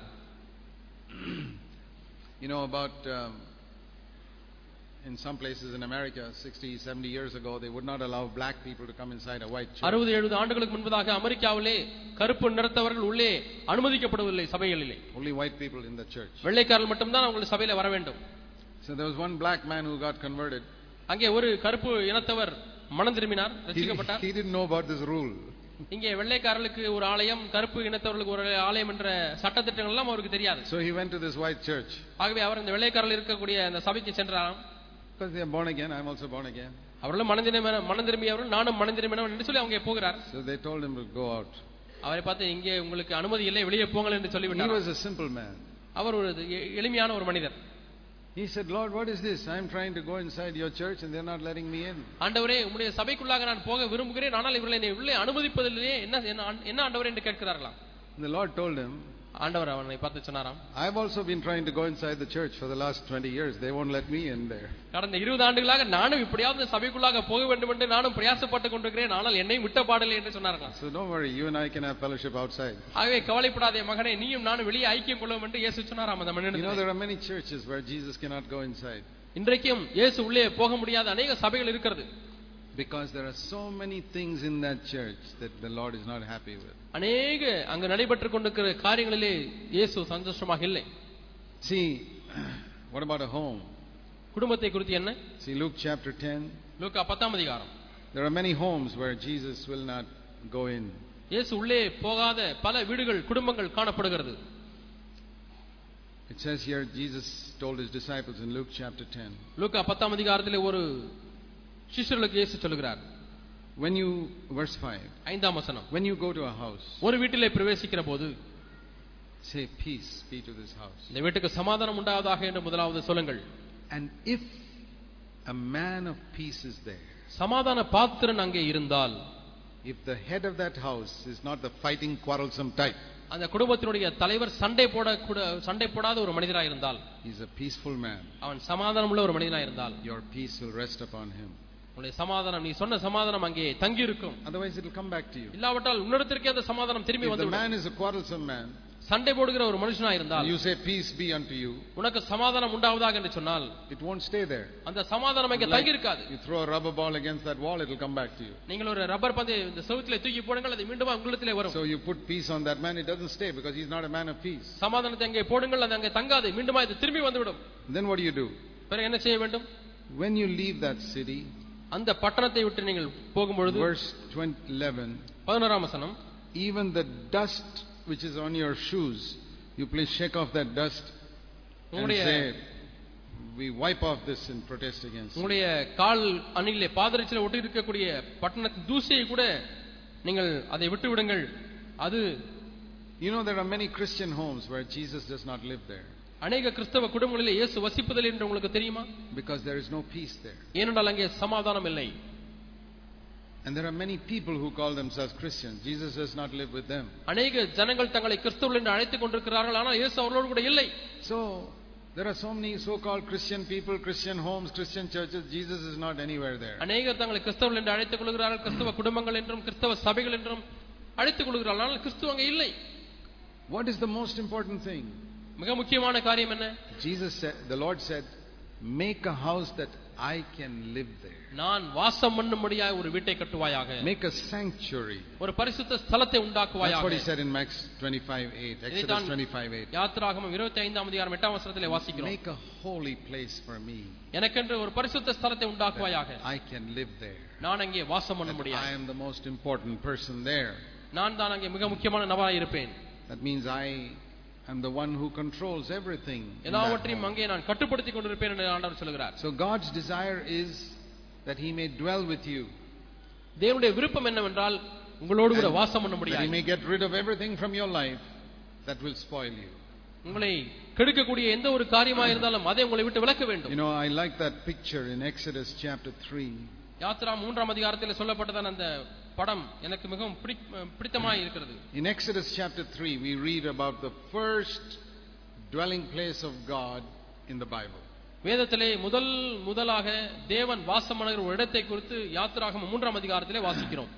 You know about um, in some places in America sixty seventy years ago they would not allow black people to come inside a white church. அறுபது எழுபது ஆண்டுகளுக்கு முன்பதாக அமெரிக்காவிலே கருப்பு நிறத்தவர்கள் உள்ளே அனுமதிக்கப்படவில்லை சபைகளிலே. Only white people in the church. வெள்ளைக்காரர்கள் மட்டும் தான் அவங்களுடைய சபையில வர வேண்டும். So there was one black man who got converted. அங்கே ஒரு கருப்பு இனத்தவர் மனம் திரும்பினார், ரட்சிக்கப்பட்டார். He didn't know about this rule. இங்கே வெள்ளைக்காரர்களுக்கு ஒரு ஆலயம், கருப்பு இனத்தவர்களுக்கு ஒரு ஆலயம் என்ற சட்டத்திட்டங்கள் எல்லாம் அவருக்கு தெரியாது. So he went to this white church. ஆகவே அவர் இந்த வெள்ளைக்காரர்கள் இருக்கக்கூடிய அந்த சபைக்கு சென்றாராம். Because they are born again, I am also born again. அவர்களும் மனம் திரும்பிய மனம் திரும்பியவர்கள், நானும் மனம் திரும்பினவன் என்று சொல்லி அவங்க போகிறார். So they told him to go out. அவரை பார்த்து இங்கே உங்களுக்கு அனுமதி இல்லை, வெளியே போங்கள் என்று சொல்லிவிட்டார். He was a simple man. அவர் ஒரு எளிமையான ஒரு மனிதர். He said, Lord, what is this? I am trying to go inside your church and they are not letting me in. ஆண்டவரே உம்முடைய சபைக்குள்ளாக நான் போக விரும்புகிறேன், ஆனால் இவர்கள் என்னை உள்ளே அனுமதிப்பதில்லையே, என்ன என்ன ஆண்டவரே என்று கேட்கிறார்களாம். And the Lord told him, ஆண்டவர் அவனை பார்த்து சொன்னாராம், I have also been trying to go inside the church for the last twenty years. They won't let me in there. கடந்த இருபது ஆண்டுகளாக நானும் இப்படியாவது சபைக்குள்ளாக போக வேண்டும் என்று நானும் பிரயாசப்பட்டுக் கொண்டிருக்கிறேன், ஆனால் என்னையும் விட்ட பாடலை என்று சொன்னார்களாம். So don't worry, you and I can have fellowship outside. ஆகவே கவலைப்படாதே மகனே, நீயும் நானும் வெளியே ஐக்கியம் கொள்ளும் என்று இயேசு சொன்னாராம் அந்த மனிதனுக்கு. You know there are many churches where Jesus cannot go inside. இன்றைக்கும் இயேசு உள்ளே போக முடியாத அநேக சபைகள் இருக்கிறது. Because there are so many things in that church that the Lord is not happy with. அநேக அங்கு நடைபெற்றுக் கொண்டிருக்கிற காரியங்களிலே இயேசு சந்தோஷமாக இல்லை. See, what about a home? குடும்பத்தை குறித்து என்ன? See Luke chapter ten. லூக்கா பத்தாம் அதிகாரம். There are many homes where Jesus will not go in. இயேசு உள்ளே போகாத பல வீடுகள், குடும்பங்கள் காணப்படுகிறது. It says here Jesus told his disciples in Luke chapter ten. லூக்கா பத்தாம் அதிகாரத்திலே ஒரு சிஷ்யர்களுக்கு இயேசு சொல்கிறார். When you verse five. ஐந்தாம் வசனம். When you go to a house. ஒரு வீட்டிலே பிரவேசிக்கிற போது say peace be to this house. இந்த வீட்டுக்கு சமாதானம் உண்டாவதாக என்று முதலாவது சொல்லுங்கள். And if a man of peace is there. சமாதான பாத்திரன் அங்கே இருந்தால், if the head of that house is not the fighting quarrelsome type. அந்த குடும்பத்தினுடைய தலைவர் சண்டை போட சண்டை போடாத ஒரு மனிதராக இருந்தால், he is a peaceful man. அவன் சமாதானம் உள்ள ஒரு மனிதனாக இருந்தால், your peace will rest upon him. உன்னுடைய சமாதானம், நீ சொன்ன சமாதானம் அங்கே தங்கி இருக்கும். Otherwise it will come back to you. இல்லாவிட்டால் உன்னிடத்திற்கே அந்த சமாதானம் திரும்பி வந்துவிடும். If the man is a quarrelsome man, சண்டை போடுகிற ஒரு மனுஷனாக இருந்தால், you say peace be unto you, உனக்கு சமாதானம் உண்டாவதாக என்று சொன்னால், it won't stay there. அந்த சமாதானம் அங்கே தங்கி இருக்காது. You throw a rubber ball against that wall, it will come back to you. நீங்கள் ஒரு ரப்பர் பந்தை இந்த செவுத்திலே தூக்கி போடுங்கள், அது மீண்டும் உங்களிடத்திலே வரும். So you put peace on that man, it doesn't stay because he is not a man of peace. சமாதானத்தை அங்கே போடுங்கள், அது அங்கே தங்காது, மீண்டும் அது திரும்பி வந்துவிடும். Then what do you do? பிறகு என்ன செய்ய வேண்டும்? When you leave that city, அந்த பட்டணத்தை விட்டு நீங்கள் போகும்பொழுது, verse eleven, பதினோராம் வசனம், even the dust which is on your shoes, you please shake off that dust and say, we wipe off this and protest against. உங்களுடைய கால் அணியிலே பாதரட்சியிலே ஒட்டி இருக்கக்கூடிய பட்டணத்தின் தூசியை கூட நீங்கள் அதை விட்டு விடுங்கள். அது, you know there are many Christian homes where Jesus does not live there. அநேக கிறிஸ்தவ குடும்பங்களிலே இயேசு வசிப்பதில்லை என்று உங்களுக்கு தெரியுமா? Because there is no peace there. ஏனென்றால் அங்கே சமாதானம் இல்லை. And there are many people who call themselves Christians. Jesus does not live with them. அநேக ஜனங்கள் தங்களை கிறிஸ்தவர்கள் என்று அழைத்துக் கொண்டிருக்கிறார்கள், ஆனால் இயேசு அவர்களோடு கூட இல்லை. So there are so many so-called Christian people, Christian homes, Christian churches. Jesus is not anywhere there. அநேகர் தங்களை கிறிஸ்தவர்கள் என்று அழைத்துக் கொள்கிறார்கள், கிறிஸ்தவ குடும்பங்கள் என்றும் கிறிஸ்தவ சபைகள் என்றும் அழைத்துக் கொள்கிறார்கள், ஆனால் கிறிஸ்து அங்கே இல்லை. What is the most important thing? மிக முக்கியமான காரியம் என்ன? Jesus said, the Lord said, make a house that I can live there. நான் வாசம் பண்ணும்படியாக ஒரு வீட்டை கட்டுவாயாக. Make a sanctuary. ஒரு பரிசுத்த ஸ்தலத்தை உண்டாக்குவாயாக. That's what he said in Acts twenty-five eight. Exodus twenty-five eight. யாத்திராகமம் இருபத்தி ஐந்தாம் அதிகாரம் எட்டாம் வசனத்திலே வாசிக்கிறோம். Make a holy place for me. எனக்கென்று ஒரு பரிசுத்த ஸ்தலத்தை உண்டாக்குவாயாக. I can live there. நான் அங்கே வாசம் பண்ணும்படியாக. I am the most important person there. நான் தான் அங்கே மிக முக்கியமான நபராய் இருப்பேன். That means I am the one who controls everything. எல்லாவற்றையும் அங்கே நான் கட்டுப்படுத்திக் கொண்டிருப்பேன் என்று ஆண்டவர் சொல்கிறார். So God's desire is that he may dwell with you. தேவனுடைய விருப்பம் என்னவென்றால் உங்களோடு கூட வாசம் பண்ணும்படியாக. He may get rid of everything from your life that will spoil you. உங்களை கெடுக்கக்கூடிய எந்த ஒரு காரியமா இருந்தாலும் அதை உங்களை விட்டு விலக்க வேண்டும். You know, I like that picture in Exodus chapter three. Yatra மூன்றாம் அதிகாரத்தில் சொல்லப்பட்டதான அந்த படம் எனக்கு மிகவும் பிடித்தமாய் இருக்கிறது. In Exodus chapter three we read about the first dwelling place of God in the Bible. வேதத்திலே முதல் முதலாக தேவன் வாசம் பண்ணுகிற ஒரு இடத்தை குறித்து யாத்திராகமம் மூன்றாம் அதிகாரத்திலே வாசிக்கிறோம்.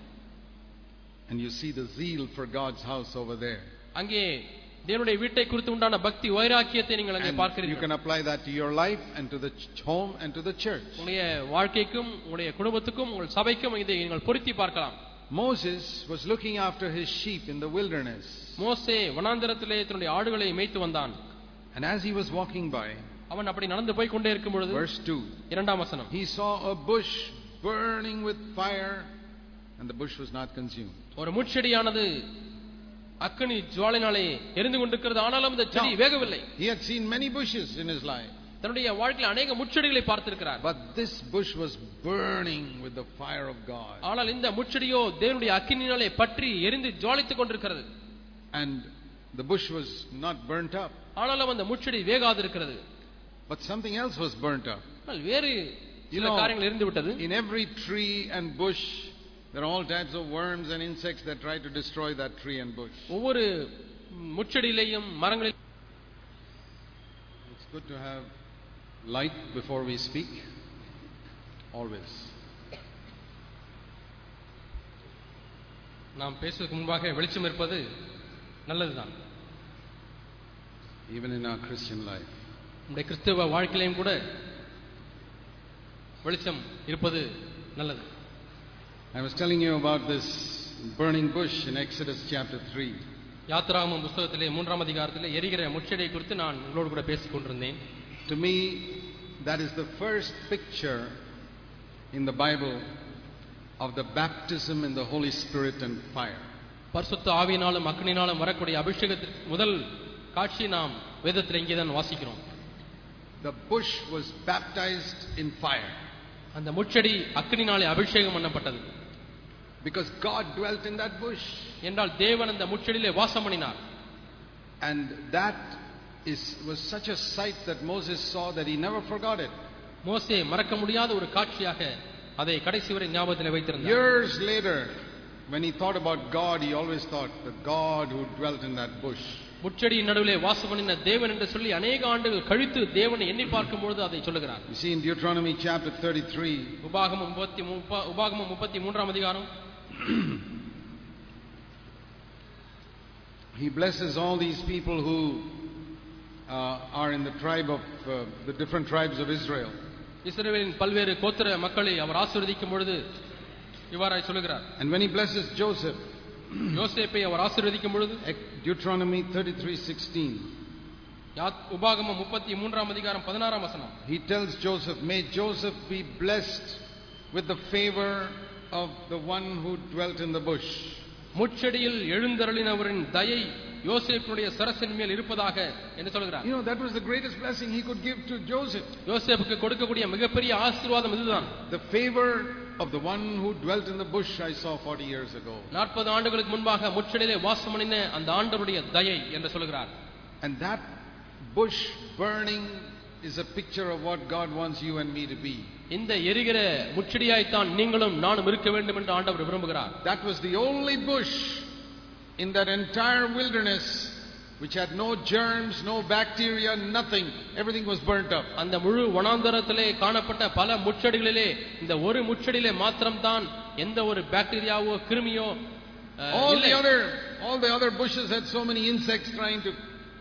And you see the zeal for God's house over there. அங்கே தேவனுடைய வீட்டை குறித்து உண்டான பக்தி வைராக்கியத்தை நீங்கள் அங்கே பார்க்கிறீர்கள். You can apply that to your life and to the home and to the church. உங்களுடைய வாழ்க்கைக்கும் உங்களுடைய குடும்பத்துக்கும் உங்கள் சபைக்கும் இதை நீங்கள் பொருத்தி பார்க்கலாம். Moses was looking after his sheep in the wilderness. மோசே வனாந்தரத்திலே தன்னுடைய ஆடுகளை மேய்த்து வந்தான். And as he was walking by, அவன் அப்படி நடந்து போய் கொண்டே இருக்கும் பொழுது verse two, இரண்டாம் வசனம், he saw a bush burning with fire and the bush was not consumed. ஒரு முட்செடியானது அக்கினி ஜுவாலையினாலே எரிந்து கொண்டிருக்கிறது, ஆனாலும் அந்த செடி வேகவில்லை. He had seen many bushes in his life. தன்னுடைய வாழ்க்கையில் அநேக முட்செடிகளை பார்த்திருக்கிறார். But this bush was burning with the fire of God. ஆனால் இந்த முட்செடியோ தேவனுடைய அக்கினியினாலே பற்றி எரிந்து ஜுவாலித்துக் கொண்டிருக்கிறது. And the bush was not burnt up. ஆனாலும் அந்த முட்செடி வேகாது இருக்கிறது. But something else was burnt up. வேறு சில காரியங்கள் எரிந்து விட்டது. In every tree and bush there are all types of worms and insects that try to destroy that tree and bush. ஒவ்வொரு முட்செடியிலேயும் மரங்களில் It's good to have light before we speak, always. நாம் பேசுவதற்கு முன்பாக வெளிச்சம் இருப்பது நல்லதுதான். Even in our Christian life. நம்முடைய கிறிஸ்தவ வாழ்க்கையிலும் கூட வெளிச்சம் இருப்பது நல்லது. I was telling you about this burning bush in Exodus chapter three. யாத்திராகமம் புத்தகத்திலே மூன்றாம் அதிகாரத்திலே எரிகிற முட்செடியை குறித்து நான் உங்களோடு கூட பேசிக் கொண்டிருந்தேன். To me, that is the first picture in the Bible of the baptism in the Holy Spirit and fire. பரிசுத்த ஆவியினாலும் அக்கினியினாலும் வரக்கூடிய அபிஷேகத்திற்கு முதல் காட்சி நாம் வேதத்தில் இங்கே தான் வாசிக்கிறோம். The bush was baptized in fire. அந்த முட்செடி அக்கினியினாலே அபிஷேகம் பண்ணப்பட்டது. Because God dwelt in that bush. என்றால் தேவன் அந்த முட்செடியிலே வாசம் பண்ணினார். And that is was such a sight that Moses saw that he never forgot it. மோசே மறக்க முடியாத ஒரு காட்சியாக அதை கடைசி வரை ஞாபகத்தில் வைத்திருந்தார். Years later, when he thought about God, he always thought the God who dwelt in that bush. முட்செடியின் நடுவிலே வாசம் பண்ணின தேவன் என்று சொல்லி அநேக ஆண்டுகள் கழித்து தேவனை எண்ணி பார்க்கும் பொழுது அதை சொல்லுகிறார். You see in Deuteronomy chapter thirty-three, உபாகமம் முப்பத்தி உபாகமம் முப்பத்தி மூன்றாம் அதிகாரம், he blesses all these people who uh, are in the tribe of uh, the different tribes of Israel. இஸ்ரவேலின் பல்வேறு கோத்திர மக்களை அவர் ஆசீர்வதிக்கும் பொழுது இவ்வாறாய் சொல்லுகிறார். And when he blesses Joseph, யோசேப்பை அவர் ஆசீர்வதிக்கும் பொழுது Deuteronomy thirty-three sixteen, உபாகமம் முப்பத்தி மூன்றாம் அதிகாரம் பதினாறாம் வசனம், he tells Joseph, may Joseph be blessed with the favor of the one who dwelt in the bush. முட்செடியில் எழுந்தருளினவரின் தயை யோசேப்புடைய சரசின் மேல் இருப்பதாக என்று சொல்கிறார். You know, that was the greatest blessing he could give to Joseph. யோசேப்புக்கு கொடுக்கக்கூடிய மிகப்பெரிய ஆசீர்வாதம் இதுதான். The favor of the one who dwelt in the bush I saw forty years ago. நாற்பது ஆண்டுகளுக்கு முன்பாக முட்செடியிலே வாசம் பண்ணின அந்த ஆண்டவருடைய தயை என்று சொல்கிறார். And that bush burning is a picture of what God wants you and me to be. இந்த எரிகிற முச்செடியாய் தான் நீங்களும் நானும் இருக்க வேண்டும் என்று ஆண்டவர் விரும்புகிறார். That was the only bush in that entire wilderness which had no germs, no bacteria, nothing. Everything was burnt up. அந்த முழு வனாந்தரத்திலே காணப்பட்ட பல முச்செடிகளிலே இந்த ஒரு முச்செடியிலே மாத்திரம் தான் எந்த ஒரு பாக்டீரியாவோ கிருமியோ all the other all the other bushes had so many insects trying to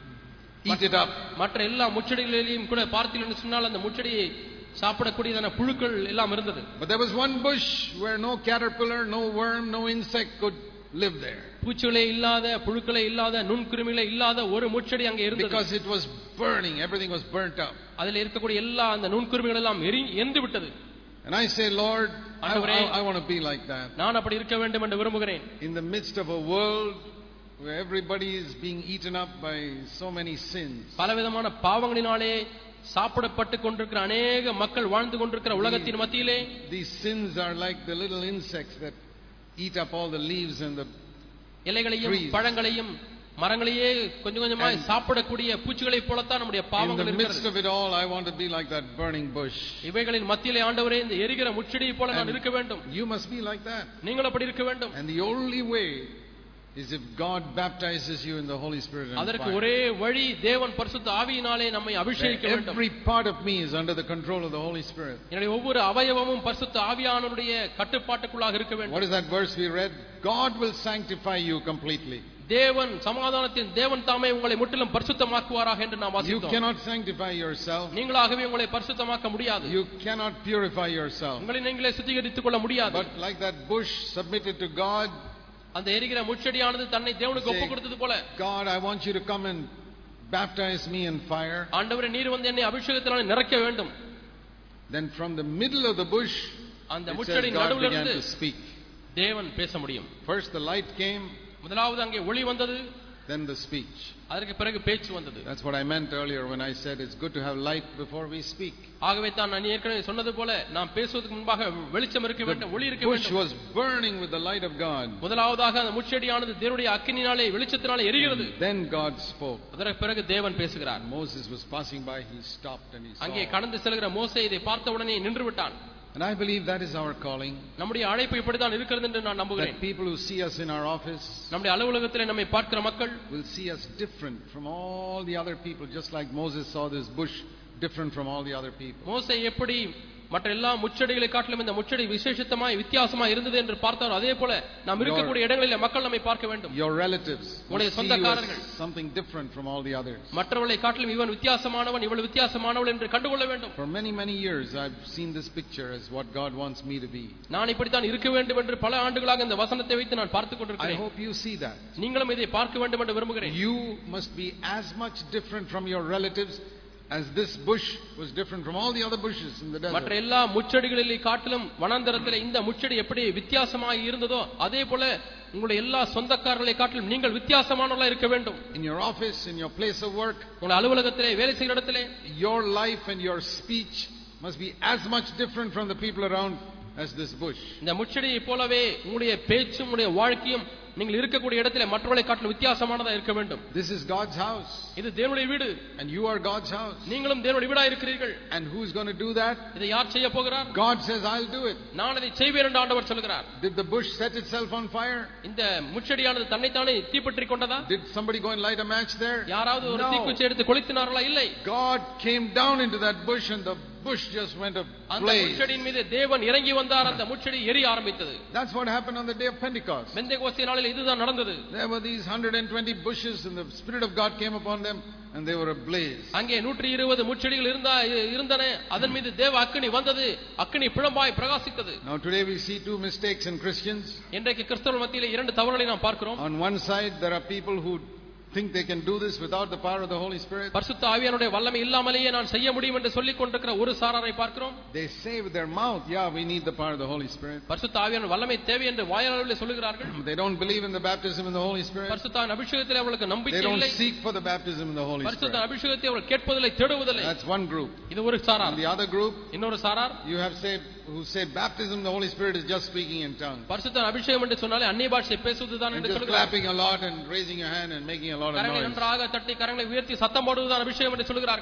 eat it up. மற்ற எல்லா முச்செடிகளிலும் கூட பார்த்தீங்கன்னு சொன்னால் அந்த முச்செடியை சாப்பிடக்கூடியதான புழுக்கள் எல்லாம் இருந்தது. But there was one bush where no caterpillar, no worm, no insect could live there. பூச்சிகளே இல்லாத புழுக்களே இல்லாத நுண்கிருமிகளே இல்லாத ஒரு முச்செடி அங்கே இருந்தது. Because it was burning, everything was burnt up. அதிலே இருக்கக்கூடிய எல்லா அந்த நுண்கிருமிகள் எல்லாம் எரிந்து விட்டது. And I say, Lord, I, I, I want to be like that. நான் அப்படி இருக்க வேண்டும் என்று விரும்புகிறேன். In the midst of a world where everybody is being eaten up by so many sins. பலவிதமான பாவங்களினாலே சாப்பிடப்பட்டு கொண்டிருக்கிற அநேக மக்கள் வாழ்ந்து கொண்டிருக்கிற உலகத்தின் மத்தியிலே these sins are like the little insects that eat up all the leaves and the இலைகளையும் பழங்களையும் மரங்களையே கொஞ்சம் கொஞ்சமாய் சாப்பிடக்கூடிய பூச்சிகளைப் போலத்தான் நம்முடைய பாவங்கள் இருக்கிறது. In the midst of it all, I want to be like that burning bush. இவைகளின் மத்தியிலே ஆண்டவரே இந்த எரிகிற முச்செடியை போல நான் இருக்க வேண்டும். You must be like that. நீங்கள் அப்படி இருக்க வேண்டும். And the only way is if God baptizes you in the Holy Spirit and fire. அதற்கு ஒரே வழி தேவன் பரிசுத்த ஆவியினாலே நம்மை அபிஷேகிக்க வேண்டும். Every part of me is under the control of the Holy Spirit. என்னுடைய ஒவ்வொரு அவயவமும் பரிசுத்த ஆவியானவருடைய கட்டுப்பாட்டுக்குள்ளாக இருக்க வேண்டும். What is that verse we read? God will sanctify you completely. தேவன் சமாதானத்தின் தேவன் தாமே உங்களை முற்றிலும் பரிசுத்தமாக்குவாராக என்று நாம் வாசித்தோம். You cannot sanctify yourself. நீங்களாகவே உங்களை பரிசுத்தமாக்க முடியாது. You cannot purify yourself. உங்களை நீங்களே சுத்திகரித்துக் கொள்ள முடியாது. But like that bush submitted to God, அந்த எரிகிற முச்செடியானது தன்னை தேவனுக்கு ஒப்பு கொடுத்தது போல, God, I want you to come and baptize me in fire. ஆண்டவரே நீர் வந்து என்னை அபிஷேகத்தினாலே நிரப்ப வேண்டும். Then from the middle of the bush, அந்த முச்செடியின் நடுவில் இருந்து speak. தேவன் பேச முடியும். First the light came, முதலாவது அங்கே ஒளி வந்தது, then the speech. அதற்கு பிறகு பேச்சு வந்தது. That's what I meant earlier when I said it's good to have light before we speak. ஆகவே தான் நான் ஏற்கனவே சொன்னது போல நாம் பேசுவதற்கு முன்பாக வெளிச்சம் இருக்க வேண்டும், ஒளி இருக்க வேண்டும். The bush was burning with the light of God. முதலாவதாக அந்த முச்செடியானது தேவனுடைய அக்கினியினாலே வெளிச்சத்தினாலே எரிகிறது. Then God spoke. அதற்கு பிறகு தேவன் பேசுகிறார். Moses was passing by, he stopped and he saw. அங்கே கடந்து செல்கிற மோசே இதை பார்த்த உடனே நின்று விட்டான். And I believe that is our calling. நம்முடைய அழைப்பு இப்படி தான் இருக்கிறது என்று நான் நம்புகிறேன். That people who see us in our office, நம்முடைய அலுவலகத்திலே நம்மை பார்க்கிற மக்கள் will see us different from all the other people, just like Moses saw this bush different from all the other people. மோசே எப்படி மற்ற எல்லா முச்செடிகளை காட்டிலும் இந்த முச்செடி விசேஷமாய் வித்தியாசமாய் இருந்தது என்று பார்த்தார், அதே போல நாம் இருக்கக்கூடிய இடங்களிலே மக்கள் நம்மை பார்க்க வேண்டும். Your relatives உங்களுடைய சொந்தக்காரர்கள் something different from all the others. மற்றவர்களை காட்டிலும் இவன் வித்தியாசமானவன், இவள் வித்தியாசமானவள் என்று கண்டுகொள்ள வேண்டும். For many many years I've seen this picture as what God wants me to be. நான் இப்படி தான் இருக்க வேண்டும் என்று பல ஆண்டுகளாக இந்த வசனத்தை வைத்து நான் பார்த்துக் கொண்டிருக்கிறேன். I hope you see that. நீங்களும் இதை பார்க்க வேண்டும் என்று விரும்புகிறேன். You must be as much different from your relatives as this bush was different from all the other bushes in the desert. மற்ற எல்லா முச்செடிகளிலே காட்டிலும் வனாந்தரத்திலே இந்த முச்செடி எப்படி வித்தியாசமாக இருந்ததோ அதே போல உங்களுடைய எல்லா சொந்தக்காரர்களை காட்டிலும் நீங்கள் வித்தியாசமானவர்களாக இருக்க வேண்டும். In your office, in your place of work, உங்கள் அலுவலகத்திலே வேலை செய்கிற இடத்திலே your life and your speech must be as much different from the people around as this bush. இந்த முச்செடியை போலவே உங்களுடைய பேச்சும் உங்களுடைய வாழ்க்கையும் நீங்கள் இருக்கக்கூடிய இடத்திலே மற்றவர்களை காட்டிலும் வித்தியாசமானதா இருக்க வேண்டும். This is God's house. இது தேவனுடைய வீடு. And you are God's house. நீங்களும் தேவனுடைய வீடாய் இருக்கிறீர்கள். And who's going to do that? இதை யார் செய்ய போகிறார்? God says, I'll do it. நான் இதை செய்வேன் என்று ஆண்டவர் சொல்கிறார். Did the bush set itself on fire? இந்த முச்செடியானது தன்னைத்தானே தீப்பற்றிக் கொண்டதா? Did somebody go and light a match there? யாராவது ஒரு தீக்குச்சி எடுத்து கொளுத்தினார்களா? இல்லை. God came down into that bush and the bush just went ablaze. அந்த முச்செடியின் மீது தேவன் இறங்கி வந்தார், அந்த முச்செடி எரிய ஆரம்பித்தது. That's what happened on the day of Pentecost. Pentecost நாளில் இதுதான் நடந்தது. There were these one hundred twenty bushes and the Spirit of God came upon them and they were ablaze. அங்கே நூற்று இருபது முச்செடிகள் இருந்தா இருந்தன, அதன் மீது தேவ அக்கினி வந்தது, அக்கினி பிழம்பாய் பிரகாசித்தது. Now today we see two mistakes in Christians. இன்றைக்கு கிறிஸ்தவர்கள் மத்தியிலே இரண்டு தவறுகளை நாம் பார்க்கிறோம். On one side there are people who think they can do this without the power of the Holy Spirit. பரிசுத்த ஆவியானுடைய வல்லமை இல்லாமலேயே நான் செய்ய முடியும் என்று சொல்லிக் கொண்டிருக்கிற ஒரு சாராரை பார்க்கிறோம். They say with their mouth, yeah, we need the power of the Holy Spirit. பரிசுத்த ஆவியான வல்லமை தேவை என்று வாயாலே சொல்லுகிறார்கள். They don't believe in the baptism in the Holy Spirit. பரிசுத்த அபிஷேகத்திலே அவர்களுக்கு நம்பிக்கை இல்லை. They இல்லை. don't seek for the baptism in the Holy Spirit. பரிசுத்த அபிஷேகத்தை அவர்கள் கேட்பதில்லை, தேடுவதில்லை. That's one group. இது ஒரு சாரார். And the other group, இன்னொரு சாரார், you have said who said baptism in the Holy Spirit is just speaking in tongues. பரிசுத்த அபிஷேகம் என்று சொன்னாலே அந்நிய பாஷை பேசுவதுதான் என்று சொல்கிறார்கள். Clapping a lot and raising your hand and making a lot of noise. கரங்களை நன்றாக தட்டி கரங்களை உயர்த்தி சத்தம் போடுவதுதான் அபிஷேகம் என்று சொல்கிறார்கள்.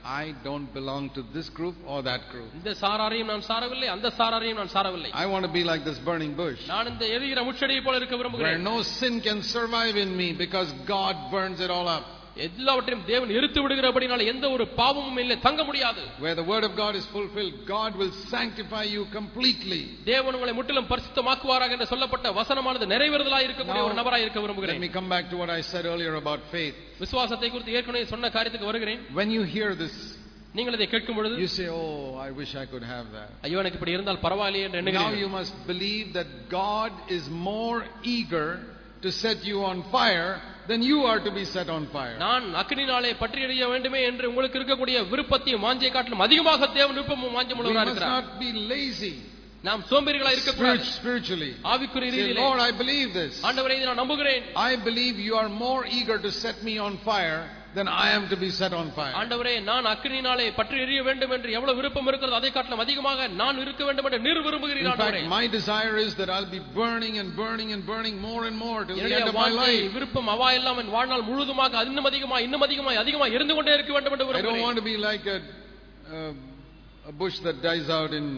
I don't belong to this group or that group. இந்த சாராரையும் நான் சாரவில்லை, அந்த சாராரையும் நான் சாரவில்லை. I want to be like this burning bush, நான் இந்த எரிகிற முட்செடியை போல இருக்க where விரும்புகிறேன். no sin can survive in me because God burns it all up. எல்லாவற்றையும் தேவன் எரித்து விடுகிறபடினால எந்த ஒரு பாவமும் இல்லை, தங்க முடியாது. Where the word of God is fulfilled, God will sanctify you completely. தேவன் உங்களை முற்றிலும் பரிசுத்தமாக்குவாராக என்று சொல்லப்பட்ட வசனமானது நிறைவேறுதலாய் இருக்கக்கூடிய ஒரு நபராய் இருக்க விரும்புகிறேன். Let me come back to what I said earlier about faith. விசுவாசத்தை குறித்து ஏற்கனவே சொன்ன காரியத்துக்கு வருகிறேன். When you hear this, நீங்கள் இதை கேட்கும் பொழுது you say, oh, I wish I could have that. ஐயோ எனக்கு இப்படி இருந்தால் பரவாயில்லை என்று Now எண்ணுகிறீர்கள். you must believe that God is more eager to set you on fire than you are to be set on fire. நான் அக்கினினாலே பற்றி எரிய வேண்டுமே என்று உங்களுக்கு இருக்கக்கூடிய விருப்பத்தையும் வாஞ்சை காட்டிலும் அதிகமாக தேவன் விருப்பமும் வாஞ்சை உள்ளவராக இருக்கிறார். We must not be lazy. நாம் சோம்பேறிகளா இருக்க கூடாது. Spiritually, ஆவிக்குரிய ரீதியிலே, Lord, I believe this. ஆண்டவரே இதை நான் நம்புகிறேன். I believe you are more eager to set me on fire than I am to be set on fire. ஆண்டவரே நான் அக்கினினாலே பற்றி எரிய வேண்டும் என்று எவ்வளவு விருப்பம் இருக்கிறது அதை காட்டிலும் அதிகமாக நான் இருக்க வேண்டும் என்று நீர் விரும்புகிறீர் ஆண்டவரே. In fact, my desire is that I'll be burning and burning and burning more and more till the end of my life. விருப்பம் அவா எல்லாம் என் வாழ்நாள் முழுவதுமாக இன்னும் அதிகமாக இன்னும் அதிகமாக அதிகமாக இருந்து கொண்டே இருக்க வேண்டும் என்று விரும்புகிறேன். I don't want to be like a uh, a bush that dies out in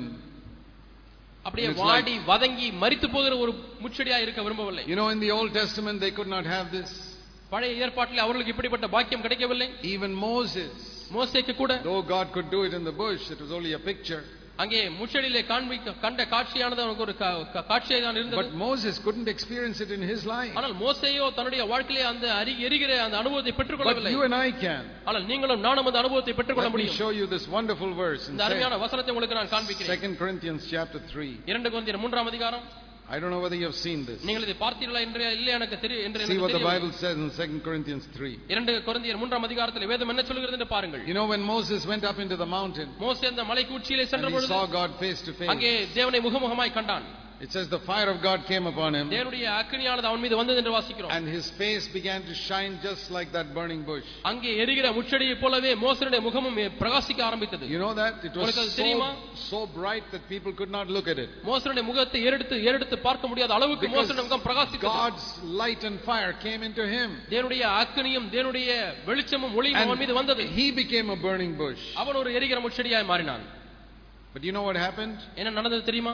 அப்படியே வாடி வதங்கி மரித்து போகிற ஒரு முட்செடியா இருக்க விரும்பவில்லை. You know, in the Old Testament they could not have this. பழைய ஏற்பாட்டிலே அவர்களுக்கு இப்படிப்பட்ட பாக்கியம் கிடைக்கவில்லை. Even Moses, மோசேக்கு கூட, though God could do it in the bush, it was only a picture. அங்கே முட்செடியிலே காண்பிக்க கண்ட காட்சியானது அவனுக்கு ஒரு காட்சியாக தான் இருந்தது. But Moses couldn't experience it in his life. ஆனால் மோசேயோ தன்னுடைய வாழ்க்கையிலே அந்த எரிகிற அந்த அனுபவத்தை பெற்றுக்கொள்ளவில்லை. But you and I can. ஆனால் நீங்களும் நானும் அந்த அனுபவத்தை பெற்றுக்கொள்ள முடியும். Let me show you this wonderful verse. இந்த அருமையான வசனத்தை உங்களுக்கு நான் காண்பிக்கிறேன். Second Corinthians chapter three. இரண்டு கொரிந்தியர் மூன்றாம் அதிகாரம். I don't know whether you have seen this. நீங்கள் இதை பார்த்தீர்களா என்று இல்லை எனக்கு தெரியும் என்று எனக்கு See what the தெரியும். Bible says in Second Corinthians three. இரண்டு கொரிந்தியர் மூன்றாம் அதிகாரத்தில் வேதம் என்ன சொல்கிறது என்று பாருங்கள். You know, when Moses went up into the mountain, மோசே அந்த மலைக்கு உச்சியிலே சென்ற பொழுது he saw God face to face. அங்கே தேவனை முகமுகமாய் கண்டான். It says the fire of God came upon him, தேவனுடைய அக்கினியானது அவன் மீது வந்தது என்று வாசிக்கிறோம். and his face began to shine just like that burning bush. அங்கே எரிகிற முட்செடியை போலவே மோசேயுடைய முகமும் பிரகாசிக்க ஆரம்பித்தது. You know that it was so, so bright that people could not look at it. மோசேயுடைய முகத்தை ஏறெடுத்து ஏறெடுத்து பார்க்க முடியாத அளவுக்கு மோசேயுடைய முகம் பிரகாசித்தது. God's light and fire came into him. தேவனுடைய அக்கினியும் தேவனுடைய வெளிச்சமும் ஒளியும் அவன் மீது வந்தது. He became a burning bush. அவன் ஒரு எரிகிற முட்செடியாய் மாறினான். But you know what happened? என்ன நடந்தது தெரியுமா?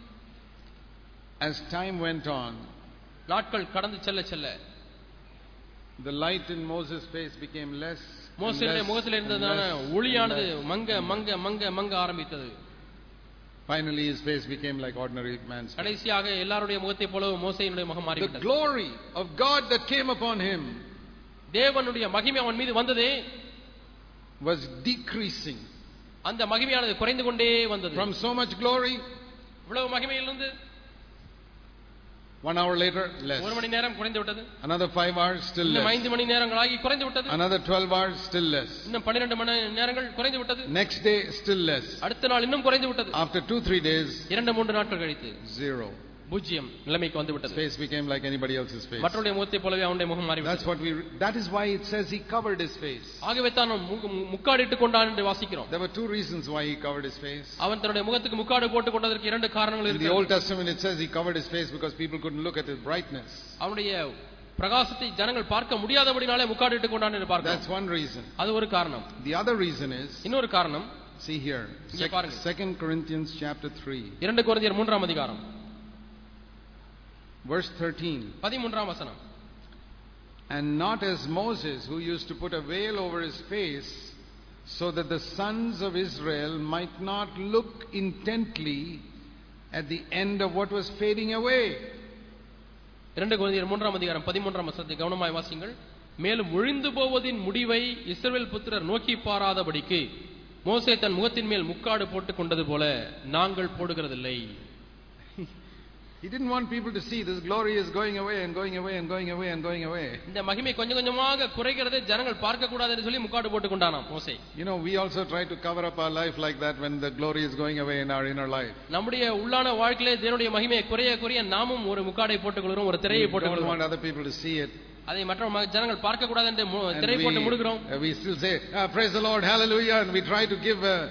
As time went on, நாட்கள் கடந்து செல்ல செல்ல the light in Moses' face became less. மோசேயுடைய முகத்தில் இருந்ததான ஒளியானது மங்க மங்க மங்க மங்க ஆரம்பித்தது. Finally his face became like ordinary man's face. கடைசியாக எல்லாருடைய முகத்தை போல மோசேயினுடைய முகம் மாறிவிட்டது. The glory of God that came upon him, தேவனுடைய மகிமை அவன் மீது வந்ததே, was decreasing. அந்த மகிமையானது குறைந்து கொண்டே வந்தது. From so much glory, இவ்வளவு மகிமையிலிருந்து one hour later less. ஒரு மணி நேரம் குறைந்து விட்டது. Another five hours still less. ஐந்து மணி நேரங்களாகி குறைந்து விட்டது. Another twelve hours still less. இன்னும் பன்னிரண்டு மணி நேரங்கள் குறைந்து விட்டது. Next day still less. அடுத்த நாள் இன்னும் குறைந்து விட்டது. After two three days, இரண்டு மூன்று நாட்கள் கழித்து zero. பூஜ்யம் நிலைமைக்கு வந்து விட்டது. His face became like anybody else's face. மற்றவருடைய முகத்தை போலவே அவனுடைய முகம் மாறிவிட்டது. That's what we that is why it says he covered his face. ஆகவே தான் முக்காடிட்டு கொண்டான் என்று வாசிக்கிறோம். There were two reasons why he covered his face. அவன் தன்னுடைய முகத்துக்கு முக்காடு போட்டு கொண்டதற்கு இரண்டு காரணங்கள் இருக்கு. In the Old Testament it says he covered his face because people couldn't look at his brightness. அவனுடைய பிரகாசத்தை ஜனங்கள் பார்க்க முடியாதபடினாலே முக்காடிட்டு கொண்டான் என்று பார்க்கிறோம். That's one reason. அது ஒரு காரணம். The other reason is, இன்னொரு காரணம், see here, Second Corinthians chapter three. இரண்டு கொரிந்தியர் மூன்றாம் அதிகாரம் verse thirteen. பதிமூன்றாம் வசனம். And not as Moses, who used to put a veil over his face so that the sons of Israel might not look intently at the end of what was fading away. இரண்டு கொரிந்தியர் மூன்றாம் அதிகாரம் பதிமூன்றாம் வசனத்தை கவனமாய் வாசியுங்கள். மேலும் ஒழிந்து போவதின் முடிவை இஸ்ரவேல் புத்திரர் நோக்கி பாராதபடிக்கு மோசே தன் முகத்தின் மேல் முக்காடு போட்டுக் கொண்டது போல நாங்கள் போடுகிறதில்லை. He didn't want people to see this glory is going away and going away and going away and going away. இந்த மகிமை கொஞ்சம் கொஞ்சமாக குறைகிறதை ஜனங்கள் பார்க்க கூடாது என்று சொல்லி முக்காடு போட்டுக் கொண்டானாம் மோசே. You know, we also try to cover up our life like that when the glory is going away in our inner life. நம்முடைய உள்ளான வாழ்க்கையிலே தேவனுடைய மகிமை குறைய குறைய நாமும் ஒரு முக்காடை போட்டுக் கொள்கிறோம், ஒரு திரையை போட்டுக் கொள்கிறோம். We don't want other people to see it. அதை மற்ற ஜனங்கள் பார்க்க கூடாது என்று திரை போட்டு மூடுகிறோம். We still say, ah, praise the Lord, hallelujah, and we try to give a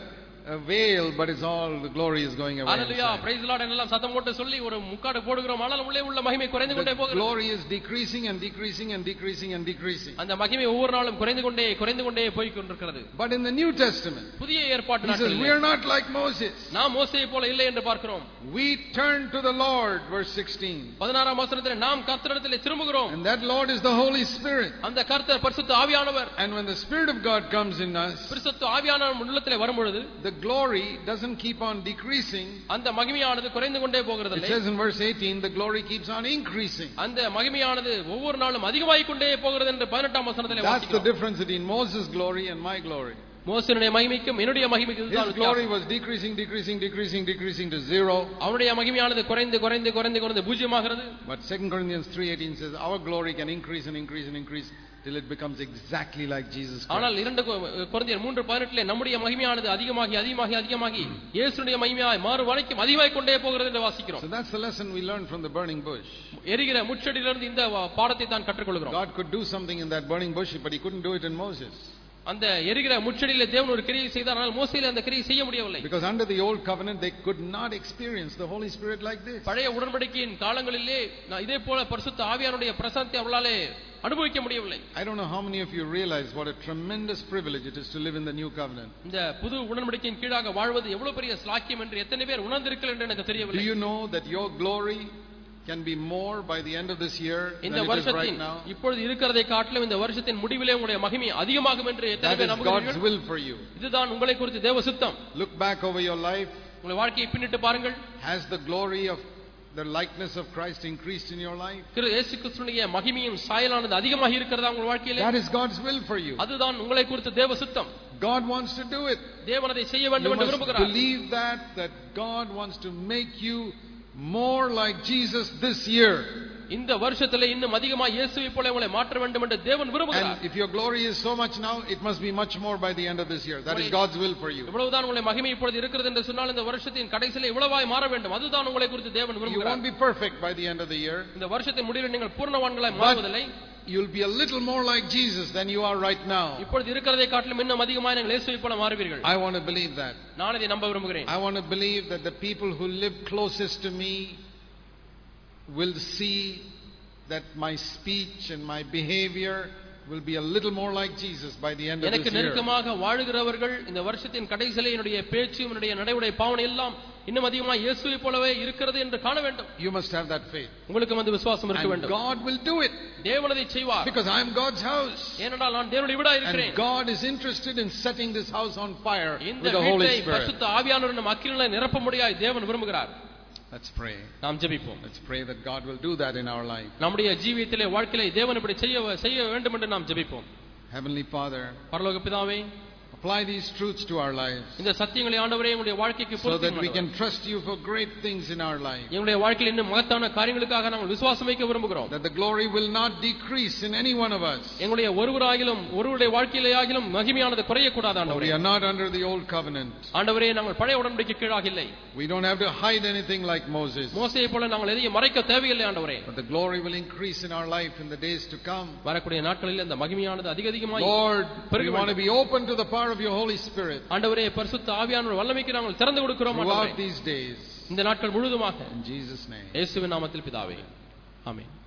a veil, but it's all the glory is going away. Hallelujah, praise the Lord என்னெல்லாம் சத்தம் போட்டு சொல்லி ஒரு முக்காடு போடுகிறோம், ஆனால் உள்ளே உள்ள மகிமை குறைந்து கொண்டே போகிறது. The glory is decreasing and decreasing and decreasing and decreasing. அந்த மகிமை ஒவ்வொரு நாளும் குறைந்து கொண்டே குறைந்து கொண்டே போய் கொண்டிருக்கிறது. But in the New Testament, புதிய ஏற்பாட்டு he says நாட்களில் we are not like Moses. நாம் மோசேயை போல இல்லை என்று பார்க்கிறோம். We turn to the Lord, verse sixteen. பதினாறாம் வசனத்திலே நாம் கர்த்தரிடத்திலே திரும்புகிறோம். And that Lord is the Holy Spirit. அந்த கர்த்தர் பரிசுத்த ஆவியானவர். And when the Spirit of God comes in us, பரிசுத்த ஆவியானவர் உள்ளத்திலே வரும்பொழுது the glory doesn't keep on decreasing. அந்த மகிமையானது குறைந்து கொண்டே போகிறது. It says in verse eighteen, the glory keeps on increasing. அந்த மகிமையானது ஒவ்வொரு நாளும் அதிகமாகிக் கொண்டே போகிறது என்று பதினெட்டாம் வசனத்திலே That's வாசிக்கிறோம். the difference between Moses' glory and my glory. மோசேயுடைய மகிமைக்கும் என்னுடைய மகிமைக்கும் தான் His வித்தியாசம். glory was decreasing, decreasing, decreasing, decreasing to zero. அவருடைய மகிமையானது குறைந்து குறைந்து குறைந்து குறைந்து பூஜ்யமாகிறது. But Second Corinthians three eighteen says our glory can increase and increase and increase till it becomes exactly like Jesus Christ. ஆனால் இரண்டு கொரிந்தியர் மூன்று பதினெட்டு லே நம்முடைய மகிமையானது அதிகமாகி அதிகமாகி அதிகமாகி இயேசுவுடைய மகிமையாய் மாறும் வரைக்கும் அதிகமாகிக் கொண்டே போகிறது என்று வாசிக்கிறோம். So that's the lesson we learned from the burning bush. எரிகிற முட்செடியிலிருந்து இந்த பாடத்தை தான் கற்றுக்கொள்கிறோம். God could do something in that burning bush, but he couldn't do it in Moses. அந்த எரிகிற முட்செடியிலே தேவன் ஒரு கிரியை செய்தார், ஆனால் மோசேயிலே அந்த கிரியை செய்ய முடியவில்லை. Because under the old covenant they could not experience the Holy Spirit like this. பழைய உடன்படிக்கையின் காலங்களிலே இதே போல பரிசுத்த ஆவியானுடைய பிரசன்னத்தை அவளாலே அனுபவிக்க முடியவில்லை. I don't know how many of you realize what a tremendous privilege it is to live in the new covenant. இந்த புது உடன்படிக்கையின் கீழாக வாழ்வது எவ்வளவு பெரிய ஸ்லாக்கியம் என்று எத்தனை பேர் உணர்ந்திருக்கிறார்கள் என்று எனக்கு தெரியவில்லை. Do you know that your glory can be more by the end of this year than it is right now? இப்பொழுது இருக்கிறதை காட்டிலும் இந்த வருஷத்தின் முடிவிலே உங்களுடைய மகிமை அதிகமாகும் என்று எத்தனை பேர் நம்புகிறீர்கள்? God's will for you. இதுதான் உங்களை குறித்து தேவ சித்தம். Look back over your life. உங்கள் வாழ்க்கையை பின்னிட்டு பாருங்கள். Has the glory of the likeness of Christ increased in your life? இயேசு கிறிஸ்துவினுடைய மகிமையும் சாயலானது அதிகமாக இருக்கிறதா உங்கள் வாழ்க்கையிலே? That is God's will for you. அதுதான் உங்களை குறித்து தேவ சித்தம். God wants to do it. தேவன் அதை செய்ய வேண்டும் என்று விரும்புகிறார். Believe that that God wants to make you more like Jesus this year. இந்த வருஷத்திலே இன்னும் அதிகமாக இயேசுவை போல உங்களை மாற்ற வேண்டும் என்று தேவன் விரும்புகிறார். And if your glory is so much now, it must be much more by the end of this year. That is God's will for you. இவ்வளவுதான் உங்களுடைய மகிமை இப்பொழுது இருக்கிறது என்று சொன்னால் இந்த வருஷத்தின் கடைசியிலே இவ்வளவாய் மாற வேண்டும். அதுதான் உங்களை குறித்து தேவன் விரும்புகிறார். You won't be perfect by the end of the year. இந்த வருஷத்தின் முடிவில் நீங்கள் பூர்ணவான்களாய் மாறுவதில்லை. You'll be a little more like Jesus than you are right now. இப்பொழுது இருக்கிறதை காட்டிலும் இன்னும் அதிகமாக நீங்கள் இயேசுவை போல மாறுவீர்கள். I want to believe that. நான் இதை நம்ப விரும்புகிறேன். I want to believe that the people who live closest to me will see that my speech and my behavior will be a little more like Jesus by the end of this year. எனக்கு நெருக்கமாக வாழுகிறவர்கள் இந்த வருஷத்தின் கடைசியிலே என்னுடைய பேச்சு என்னுடைய நடைமுறை பாவனை எல்லாம் இன்னும் அதிகமாக இயேசுவை போலவே இருக்கிறது என்று காண வேண்டும். You must have that faith. உங்களுக்கு வந்து விசுவாசம் இருக்க வேண்டும். And God will do it. தேவன் அதை செய்வார். Because I am God's house. ஏனென்றால் நான் தேவனுடைய வீடாய் இருக்கிறேன். And God is interested in setting this house on fire with the Holy Spirit. இந்த வீட்டை பரிசுத்த ஆவியானவரின் அக்கினியால் நிரப்ப முடியாய் தேவன் விரும்புகிறார். Let's pray. நாம் ஜெபிப்போம். Let's pray that God will do that in our life. நம்முடைய ஜீவியத்திலே வாழ்க்கையிலே தேவன் இப்படி செய்ய செய்ய வேண்டும் என்று நாம் ஜெபிப்போம். Heavenly Father, பரலோக பிதாவே, apply these truths to our lives. இந்த சத்தியங்களை ஆண்டவரே எங்களுடைய வாழ்க்கைக்கு so that we can trust you for great things in our life. எங்களுடைய வாழ்க்கையில் இன்னும் மகத்தான காரியங்களுக்காக நாங்கள் விசுவாசம் வைக்க விரும்புகிறோம். That the glory will not decrease in any one of us. எங்களுடைய ஒருவராகிலும் ஒருவருடைய வாழ்க்கையிலே ஆகிலும் மகிமையானது குறைய கூடாது ஆண்டவரே. We are not under the old covenant. ஆண்டவரே நாங்கள் பழைய உடன்படிக்கைக்கு கீழாக இல்லை. We don't have to hide anything like Moses. மோசேயை போல நாங்கள் எதையும் மறைக்க தேவையில்லை ஆண்டவரே. But the glory will increase in our life in the days to come. வரக்கூடிய நாட்களில் அந்த மகிமையானது அதிக அதிகமாக Lord, we want to be open to the power of your Holy Spirit. ஆண்டவரே பரிசுத்த ஆவியானவர் வல்லமைக்கு நாங்கள் திறந்து கொடுக்கிறோம் ஆண்டவரே. Throughout these days. இந்த நாட்கள் முழுதுமாக. In Jesus name. இயேசுவின் நாமத்தில் பிதாவே. ஆமென்.